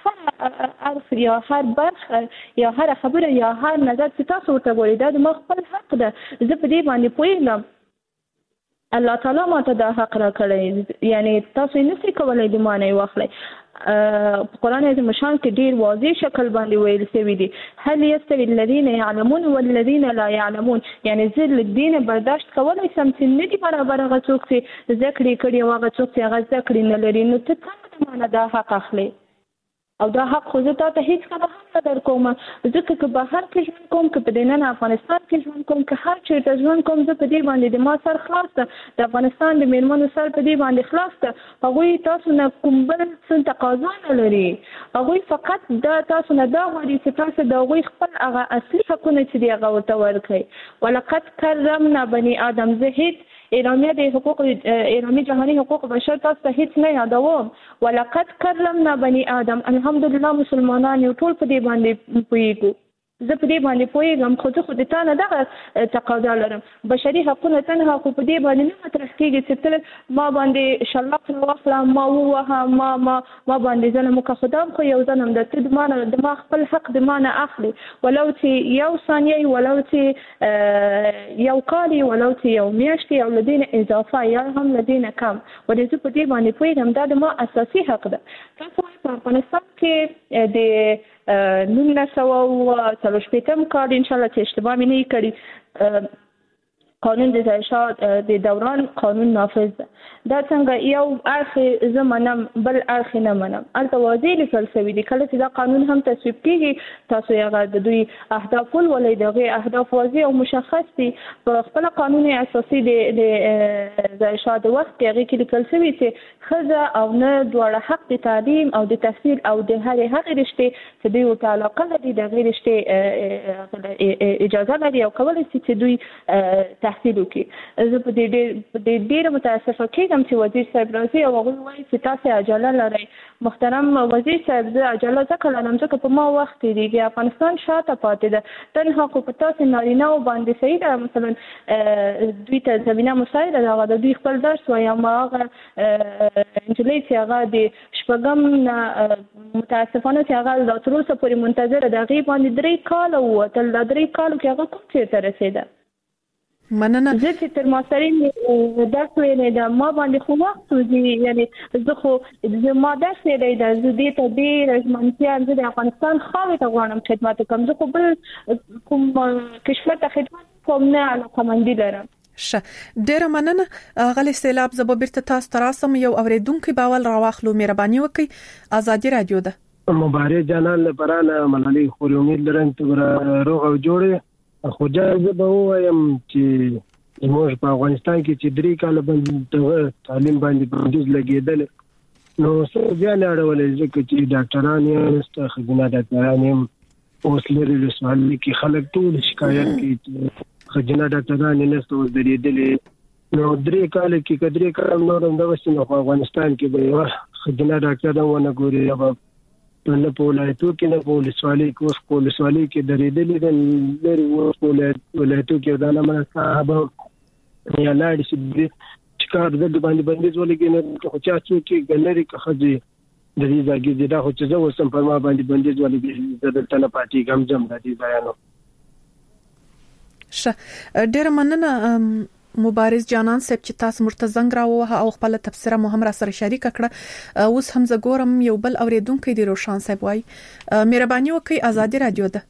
هر یا هر برخه یا هر خبره یا هر نظر چې تاسو ورته ګورئ دا د ما خپل حق ده. زه په دې باندې پوهېږم الله تعالی ماته دا حق را کړی، یعنی تاسو یې نشئ کولی د ما نه یې واخلئ. قرآن عظیم شان کې ډیر واضح شکل باندې ویل شوی دی هل یستوی الذین یعلمون والذین لا یعلمون، یعنی زه له دې نه برداشت کولی شم چې نه دي برابر هغه څوک چې زده کړې کړي او هغه څوک چې هغه زده کړې نه لري. نو ته څنګه د ما نه دا حق اخلې؟ او دا حق خو زه تا ته هیڅ کله هم نه در کوم، ځکه که بهر کې ژوند کوم که په دننه افغانستان کې ژوند کوم که هر چېرته ژوند کوم زه په دې باندې د ما سر خلاص ده، د افغانستان د میرمنو سر په دې باندې خلاص ده. هغوی تاسو نه کوم بل څه تقاضا نه لري، هغوی فقط دا تاسو نه دا غواړي چې تاسو د هغوی خپل هغه اصلي حقونه چې دي هغه ورته ورکړئ. ولقد کرمنا بني آدم. زه هیڅ اعلامیه د حقوق اعلامیه جهانی حقوق بشر تاسو ته هیڅ نه یادوم. ولقد کرمنا بني آدم. الحمدلله مسلمانان یو ټول په دې باندې پوهیږو، زه په دې باندې پوهیږم، خو زه خو د تا نه دغه تقاضا لرم. بشري حقونه تنها خو په دې باندې نه مطرح کېږي چې ته ما باندې شلاق راواخله، ما ووهه، ما باندې ظلم وکړه. خو دا خو یو ظلم ده، ته د ما خپل حق د ما نه اخلي، ولو چې یو ثانیه، ولو چې یو کال، ولو چې یو میاشت، او له دې نه اضافه یا هم له دې نه کم. ولې زه په دې باندې پوهیږم دا د ما اساسي حق ده. تاسو په افغانستان کې د 1940 کال ان شاء الله چې اشتباه مې نه کړی قانون د ځایشات د دوران قانون نافذ ده. دا څنګه یو اړخ زه منم بل اړخ نه منم، هلته واضح لیکل شوي دي. کله چې دا قانون هم تصویب کېږي تاسو هغه د دوی اهداف ولولئ، د هغې اهداف واضح او مشخص دي. په خپله قانون اساسي د ځایشات د وخت کې هغې کې لیکل شوي چې ښځه او نه دواړه حق د تعلیم او د تحصیل او د هرې هغې رشتې چې دوی ورته علاقه لري د هغې رشتې اجازه لري او کولی شي چې دوی تحصیل وکړي. زه په دې ډېره متاسفه کېږم چې وزیر صاحب راځي او هغوی وایي چې تاسې عجله لرئ. محترم وزیر صاحب، زه عجله ځکه لرم ځکه په ما وخت تېرېږي، افغانستان شاته پاتې ده. تنها خو په تاسې نارینهو باندې صحیح ده، مثلا دوی ته زمینه مساعده ده، هغه د دوی خپل درس وایي، اما هغه نجلۍ چې هغه د شپږم نه متاسفانه چې هغه لا تر اوسه پورې منتظره ده، هغې باندې 3 کاله ووتل. دا 3 کالو کې هغه کوم چېرته رسېده؟ مننه. زه چې تر ماسترین درس ویلی ده، ما باندې خو وخت وځي، یعنې زه خو ما درس ویلی ده، زه دې ته ډېره ژمنتیا، زه د افغانستان خاورې ته غواړم خدمت وکړم. زه خو بل کوم کشور ته خدمت کوم نه علاقه‌مندي لرم. ښه، ډېره مننه غلی سیلاب. زه به بیرته تاسو ته راسم. یو اورېدونکی به اول راواخلو. مهرباني وکړئ. ازادي رادیو ده. مبارک جانان لپاره ملالي خو امید لرم چې روغ او جوړ. خو جزه به وایم چې موږ په افغانستان کې چې 3 کال باندې تعلیم باندې بندیز لګیدل، نو څه ځان اړولې ځکه چې ډاکټران یې نشته، خدمت ډاکټران یې اوس لري رسوالي کې خلک ټول شکایت کوي چې خدمت ډاکټران یې نشته، اوس درېدلې. نو 3 کال کې کدرې کال نور هم د وسینو په افغانستان کې به خدمت ډاکټر ونه ګوري، هغه نه په ولایتو کې نه په ولسوالۍ کې، اوس په ولسوالۍ کې درېدلې ده، لري اوس په ولایتو کې دا نه منه صاحب یا لاړ شي چې کار د باندې بندیز ولګي، نه خو چا څوک کې لري که ښځې د دې ځای کې دا خو چې زه اوس هم پر ما باندې بندیز ولګي، زه دلته نه پاتېږم، ځم د دې ځایانو. ښه، ډېره مننه مبارز جانان صاحب چې تاسو مرته زنګ راووهه او خپل تفسیره مو هم را سره شریک کړه. اوس هم زه ګورم یو بل اوریدونکو دی روشان صاحب وای. مهرباني وکړئ. ازادي رادیو ده.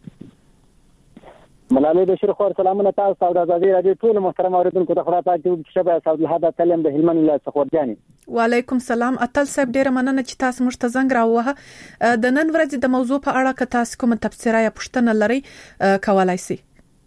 ملالي بشیر خور سلامونه تاسو او د ازادي رادیو ټول محترم اوریدونکو ته خدای پاک دې شبه سعود الهدا سلام د هلمند ولایت څخه ورجاني. وعلیکم السلام. اتل صاحب ډیره مننه چې تاسو مرته زنګ راووهه. د نن ورځې د موضوع په اړه که تاسو کوم تفسیره یا پوښتنه لرئ کولای شئ.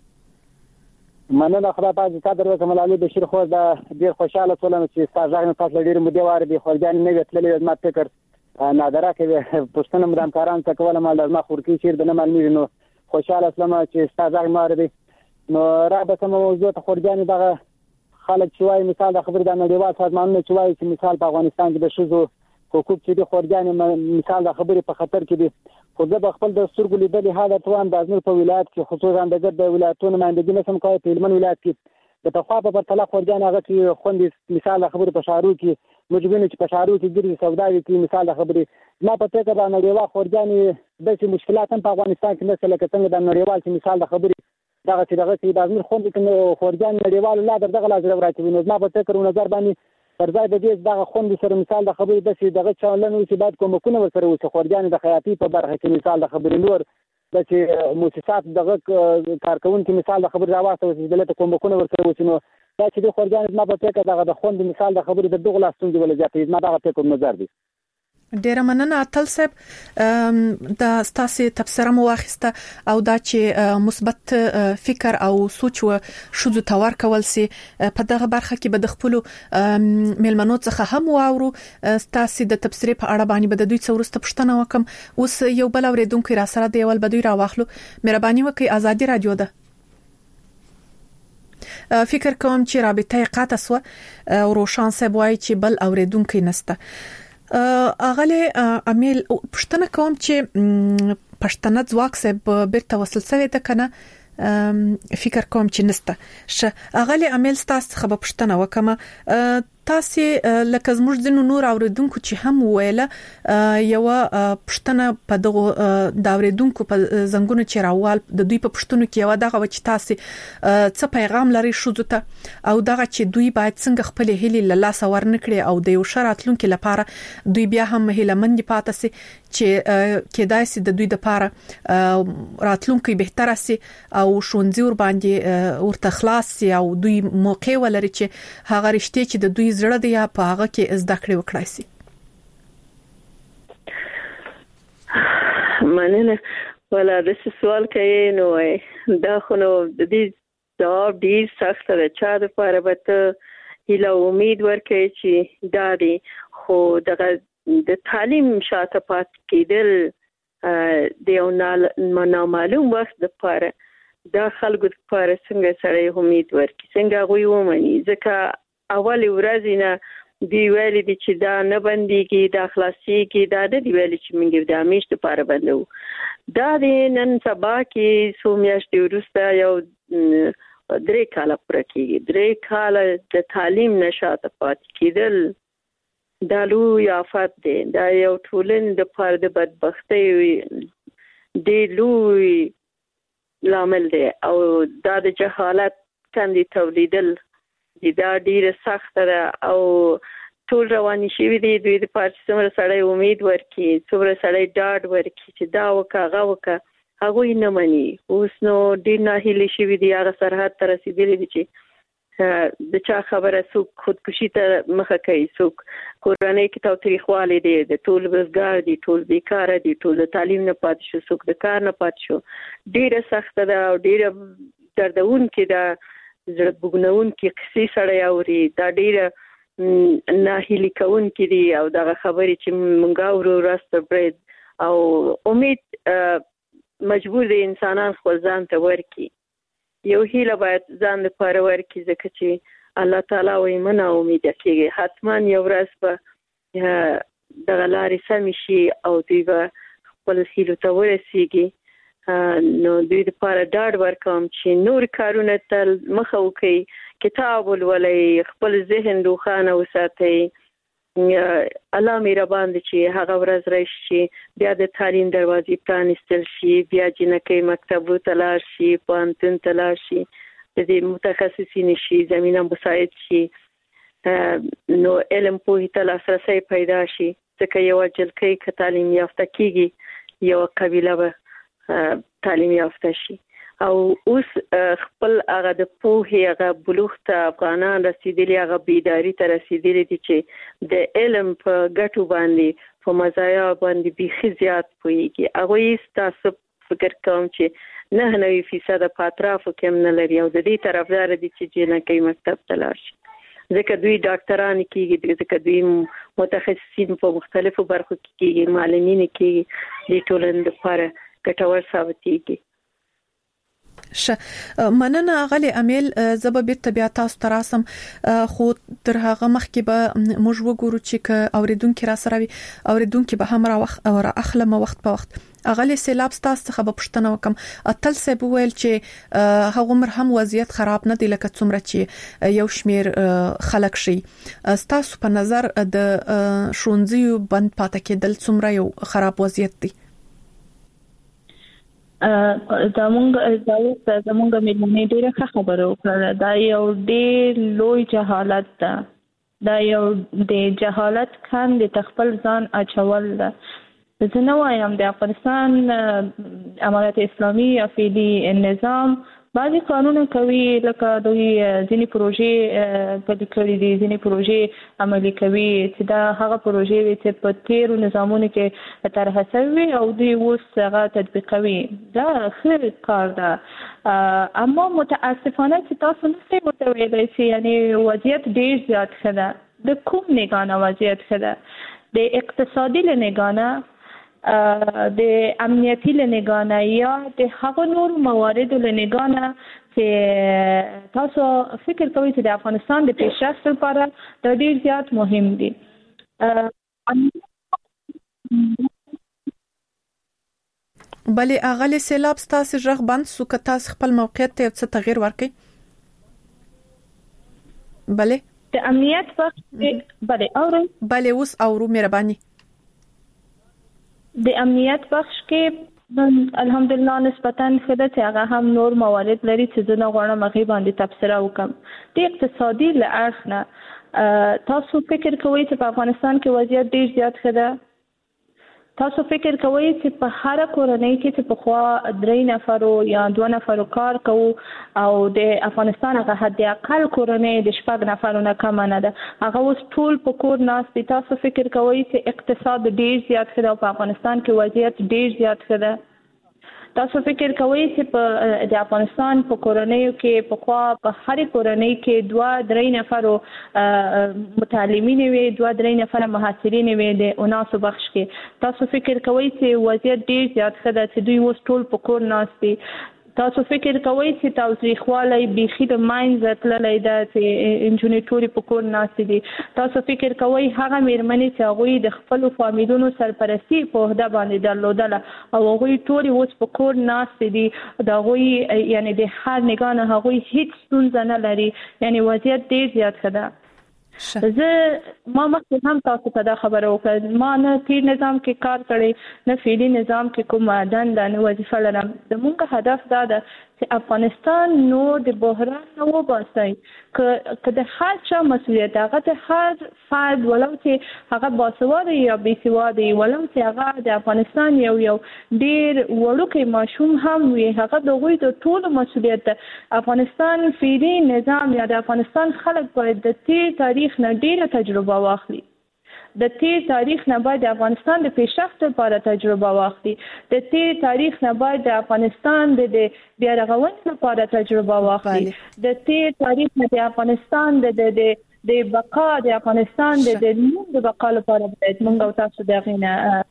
مننه خدای پاک دې تاسو دروازه ملالي بشیر خور دا ډیر خوشاله شولم چې تاسو ځان تاسو ډیر مو دی واره به خورجان نه وتلې ما فکر نادره کې پښتنه مدام کاران څه کوله مال ما خورکی چیر د نه معلومي نو خوشاله اسلام چې تاسو مار دي نو را به کوم موضوع ته خورجان دغه خلک شوي مثال د خبر د نړیوال سازمانونو شوي چې مثال په افغانستان کې د شوزو حقوق چې د خورجان مثال د خبرې په خطر کې دي. خو زه خپل د سترګو لیدلې حاله توان د ازمیر په ولایت کې خصوصا د ولایتونو باندې نسم کوي په هلمند ولایت کې د تخوا په پرتله خورجان هغه چې خوندې مثال د خبرې په شارو کې موږ وینو چې په شهرو کې ګرځي سوداوي کې مثال د خبرې ما په فکر باندې نړیوال خورجانې د مشکلات هم په افغانستان کې نشته لکه څنګه د نړیوال چې مثال د خبرې دغه چې د ازمیر خوند کې خورجان نړیوال لا دغه لازم راځي نو ما په فکر نظر باندې پر ځای د دې دغه خوند سره مثال د خبرې د چې دغه چالن وي چې باید کومکونه ورسره وي خورجان د خیاطي په برخه کې مثال د خبرې نور د چې مؤسسات دغه کارکونکو مثال د خبرې راواسته چې دلته کومکونه ورسره وي نو دا چې د خورجان ما په فکر دغه د خوند مثال د خبرې د دغه لاستون دی ولې ځاتې ما دغه فکر نظر دی ډیره مننه اتل صاحب د ستاسو تبصره مو واخیسته او دا چې مثبت فکر او سوچ و شذو تور کول سي په دغه برخه کې به د خپل ملمنو څخه هم واورو ستاسو د تبصره په اړه باندې به د دوی څورسته پښتنه وکم اوس یو بل اوریدونکو را سره دی ول بدوی را واخلو مهرباني وکړئ ازادي رادیو ده فکر کوم چې رابطه قطع سو او روشان صاحب وایي چې بل اوریدونکو نسته اغله امیل پښتنه کوم چې پښتنه ځواک صاحب بیرته وصل شوی ده کنه فکر کوم چې نسته ش اغله امیل تاسو خبر پښتنه وکمه تاسو لکه زموږ د نور اوریدونکو چې هم ویله یو پښتنه په دغه د اوریدونکو په زنګونو چې راوال د دوی په پښتنو کې یو دغه چې تاسو څه پیغام لري شو ته او دغه چې دوی باید څنګه خپل هلي له لاس ورنکړي او د یو شراتلونکو لپاره دوی بیا هم هله مند پاتې سي چې کېدای سي د دوی لپاره راتلونکو بهتره سي او شونځي ور باندې ورته خلاص سي او دوی موقع ولري چې هغه رښتیا چې د دوی زړه دی په هغه کې زده کړې وکړای شي مننه ولا د سوال کوي نو دا خو نو د دې جواب ډیر سخت دی چا د لپاره به هیله امید ورکړي چې دا دی خو دغه د تعلیم شاته پات کېدل د یو نامعلوم وخت لپاره دا خلکو لپاره څنګه سره امید ورکړي څنګه غوي ومني ځکه اول ورځ نه دی ویلي دي چې دا نه بنديږي دا خلاصيږي دا د دی ویلي چې موږ د همیشه لپاره بندو دا د نن سبا کې څو میاشتې وروسته یو 3 کاله پوره کېږي 3 کاله د تعلیم نشاته پات کېدل دا لوی آفت دی دا یو ټولن د لپاره د بدبختۍ دی لوی لامل دی او دا د جهالت کاندي تولیدل دا ډیره سخت ده او ټول رواني شي دي دوی د پارچ سره سړی امید ورکي څومره سړی ډاډ ورکي چې دا وکړه هغه نه مني اوس نو ډیر نه هلي شي دي هغه سرحد ته رسیدلي دي چې د چا خبره څوک خودکشي ته مخه کوي څوک کورنۍ کې تاوتریخوالی دي د ټول بزګار دي ټول بیکاره دي ټول تعلیم نه پات شو څوک د کار نه پات شو ډیره سخت ده او ډیره دردونکې ده زړه بوګنون کې قصې سړی اوري دا ډیره ناهیلي کوونکې دي او دغه خبرې چې مونږ اورو راست برید او امید مجبور دي انسانان خپل ځان ته ورکي یو هیله باید ځان لپاره ورکي ځکه چې الله تعالی وایي مه ناامید کېږئ حتما یو ورځ به دغه لارې سمې شي او دوی به خپل هیلو ته ورسیږي نو دوی لپاره ډاډ ورکوم چې نور کارونه تل مخه وکړي کتاب ولولئ خپل ذهن روښانه وساتئ الله مهربان دی چې هغه ورځ راشي بیا د تعلیم دروازې پرانیستل شي بیا جنکۍ مکتبو ته لاړ شي پوهنتون ته لاړ شي د دې متخصصین شي زمینه مساعد شي نو علم پوهې ته لاسرسی پیدا شي ځکه یو جلکۍ که تعلیم یافته کیږي یو قبیله به تعلیم یافته شي او اوس خپل هغه د پوهې هغه بلوغ ته افغانان رسیدلي هغه بیداری ته رسیدلي دي چې د علم په ګټو باندې په مزایا باندې بیخي زیات پوهیږي هغه یې تاسو فکر کوم چې 99% په اطرافو کې هم نه لري او د دې طرفدار دي چې جنکۍ مکتب ته لاړ شي ځکه دوی ډاکټران کېږي ځکه دوی متخصصین په مختلفو برخو کې کېږي معلمین کېږي د ټولنې لپاره ګټور ثابتېږي مننه غلي امیل زب بیرته بیا تاسو تراسم خو تر هغه مخکې به موږ وګورو چې اوریدونکو را سره وي اوریدونکو به هم را وخت او را اخلم وخت په وخت اغلی سیلاب تاسو څخه به پښتنه وکم اتل سه ویل چې هغه عمر هم وضعیت خراب نه دی لکه څومره چې یو شمیر خلک شي تاسو په نظر د شونځیو بند پاتې کېدل څومره یو خراب وضعیت دی زمونږ ملي ډیره ښه خبره وکړه دا یو ډیر لوی جهالت ده دا یو د جهالت کان د تخپل ځان اچول ده زه نو وایم د افغانستان امارات اسلامي یا فعلی نظام بعضی قانون کوي لکه دوی ځینی پروژې په دکړې دي ځینی پروژې عملي کوي چې دا هغه پروژې چې په تیرو نظامونو کې طرح شوی او دوی اوس هغه تطبیقوي دا ښه کار ده اما متاسفانه چې تاسو نه ورته ویلای شئ یعنی وضعیت ډیر زیات خده د کوم نگانه وضعیت خده د اقتصادي لنگانه د امنیتي لنگانه یا د هغو نور موارد لنگانه چې تاسو فکر کوئ چې د افغانستان د پیشرفت لپاره دا ډیر زیات مهم دي بلې اغلی سیلاب تاسو ژغ بند سو که تاسو خپل موقعیت ته څه تغییر ورکړئ بلې د امنیت بخش بلې اوس اورو مهرباني د امنیت بخش کې الحمدلله نسبتاً خدای چې هغه هم نور موارد لري چې زه نه غواړم هغه باندې تبصره وکم د اقتصادي لحاظ نه تاسو فکر کوئ چې په افغانستان کې وضعیت ډیر زیات خده تاسو فکر کوئ چې په هر کورنۍ کې چې په خوا 3 نفرو یا 2 نفرو کار کوي او د افغانستان هغه حد اقل کورنۍ د 4 نفرو نه کم نه ده هغه اوس ټول په کور ناس دي تاسو فکر کوئ چې اقتصاد ډیر زیات خده او په افغانستان کې وضعیت ډیر زیات خده تاسو فکر کوئ چې په د افغانستان په کورنیو کې په خوا په هر کورنۍ کې 2-3 نفرو متعلمین وي 2-3 نفر محصلین وي د اوناسو بخش کې تاسو فکر کوئ چې وضعیت ډیر زیات خده چې دوی اوس ټول په کور ناس دي تاسو فکر کوئ چې تاوتریخوالی بيخي د ماینځ تللی دا چې انجونې ټولې په کور ناستې دي تاسو فکر کوئ هغه میرمنې چې هغوی د خپلو فامیلونو سرپرستي په عهده باندې درلودله او هغوی ټولې اوس په کور ناستې دي د هغوی یعنی د هر نګاه نه هغوی هیڅ ستونزه نه لري یعنی وضعیت ډیر زیات ښه ده زه ما مخکې هم تاسو ته دا خبره وکړه ما نه تیر نظام کې کار کړی نه فعلي نظام کې کوم دنده نه وظیفه لرم زموږ هدف دا ده چې افغانستان نو د بحران نه وباسي که د هر چا مسؤلیت هغه د هر فرد ولو چې هغه باسواده یا بېسواده ولو چې هغه د افغانستان یو ډیر وړوکی ماشوم هم وي هغه د هغوی د ټولو مسؤلیت ده افغانستان فعلي نظام یا د افغانستان خلک باید د تیر تاریخ نه ډیره تجربه واخلي د تیر تاریخ نه باید د افغانستان د پیشرفت لپاره تجربه واخلي د تیر تاریخ نه باید د افغانستان د بیا رغونې لپاره تجربه واخلي د تیر تاریخ نه د افغانستان د بقا د افغانستان د نوم د بقا لپاره باید موږ او تاسو د غینه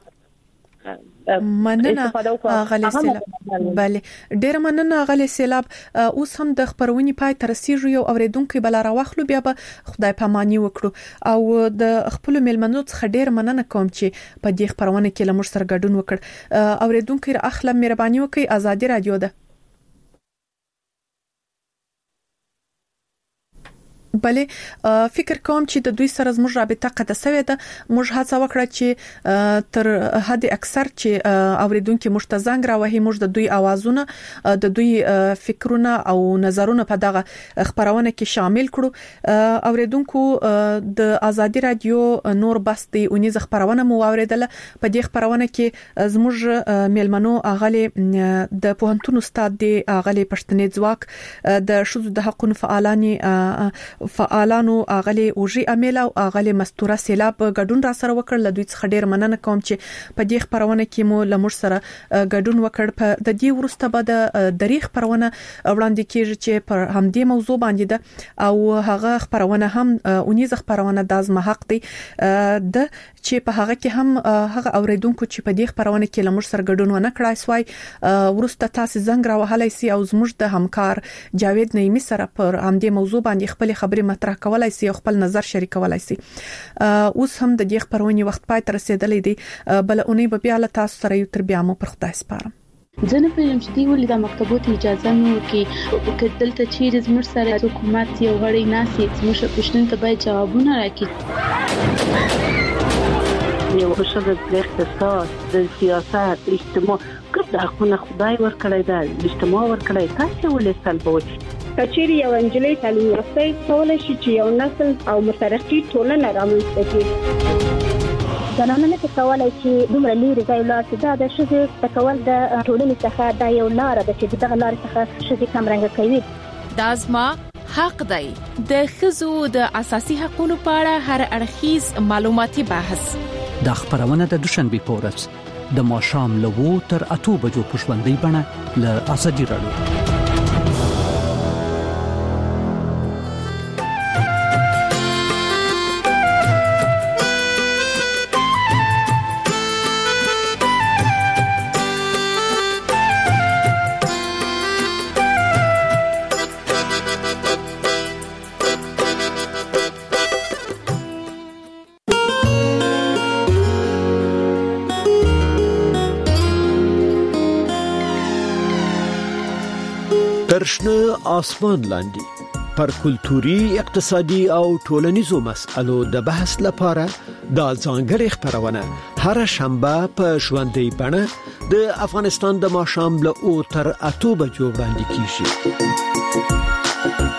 مننه غلی سیلاب بله ډیر مننه غلی سیلاب اوس هم د خبرونې پای تر رسیدو یو اوریدونکو بل راوخلو بیا به خدای پاماني وکړو او د خپل ملمنو څخه ډیر مننه کوم چې په دې خبرونه کې لمر سره ګډون وکړ اوریدونکو اخله مهرباني وکړئ ازادي رادیو ده بلې فکر کوم چې د دوی سره زموږ رابطه قطع شوې ده موږ هڅه وکړه چې تر حد اکثر چې اوریدونکو موږ زنګ راوهي موږ د دوی اوازونه د دوی فکرونه او نظرونه په دغه خبرونه کې شامل کړو اوریدونکو د ازادي رادیو نور بس د اونیز خبرونه مو اوریدله په دې خبرونه کې زموږ ملمنو اغلی د پوهنتون استاد دی اغلی پښتنې ځواک د شذ د حقوقو فعالانی فعالانو اغلی اوجي امیل او اغلی مستوره سیلاب ګډون را سره وکړ. لدوی څخه ډیر مننه کوم چې په دې خبرونه کې مو لمر سره ګډون وکړ. په د دې ورسته به د دریغ خبرونه وړاندې کیږي چې پر همدې موضوع باندې ده او هغه خبرونه هم اونیز خبرونه د ازما حق دی د چې په هغه کې هم هغه اوریدونکو چې په دې خبرونه کې لمر سره ګډون ونه کړای سوای ورسته تاسو زنګ را وهلای سي او زموږ د همکار جاوید نعیمی سره پر همدې موضوع باندې خپل خبرې مطرح کولای سي او خپل نظر شریکولای سي. اوس هم د دې خبرونې وخت پای ته رسیدلې دي بل اونۍ به بیا له تاسو سره یو تر بیا مو پر خدای سپارم. ځنه په یم چې دی ولې د مکتبونو اجازه نو کې دلته چیرې زموږ سره حکومت یو غړي ناسي زموږ پښتون ته باید جوابونه راکړي. یو شغل د اقتصاد د سیاست اجتماع کړه خو نه خدای ورکړی دا اجتماع ورکړی تاسو ولې سلبوي کچېری یو انجلۍ تعلیم یافته کولای شي چې یو نسل او مترقي ټولنه رامنځته کړي. زنانه نه کولای شي دومره لري ځای لاته دا د شذ تکول د ټولنې څخه دا یو لار ده چې دغه لار څخه شذ کم رنګ کوي. د ازما حق دی د خزو د اساسي حقوقو په اړه هر اړخیز معلوماتي بحث د خبرونه د دوشنبه پورس د ماشام له 2 تر 8 بجو پښوندې بڼه له اسدي راډیو. ترشنه آسمان لاندې پر کلتوري اقتصادي او ټولنیزو مسالو د بحث لپاره د ځانګړي خبرونه هر شنبه په ژوندۍ بڼه د افغانستان د ماښام له 2 تر 8 بجو وړاندې کیږي.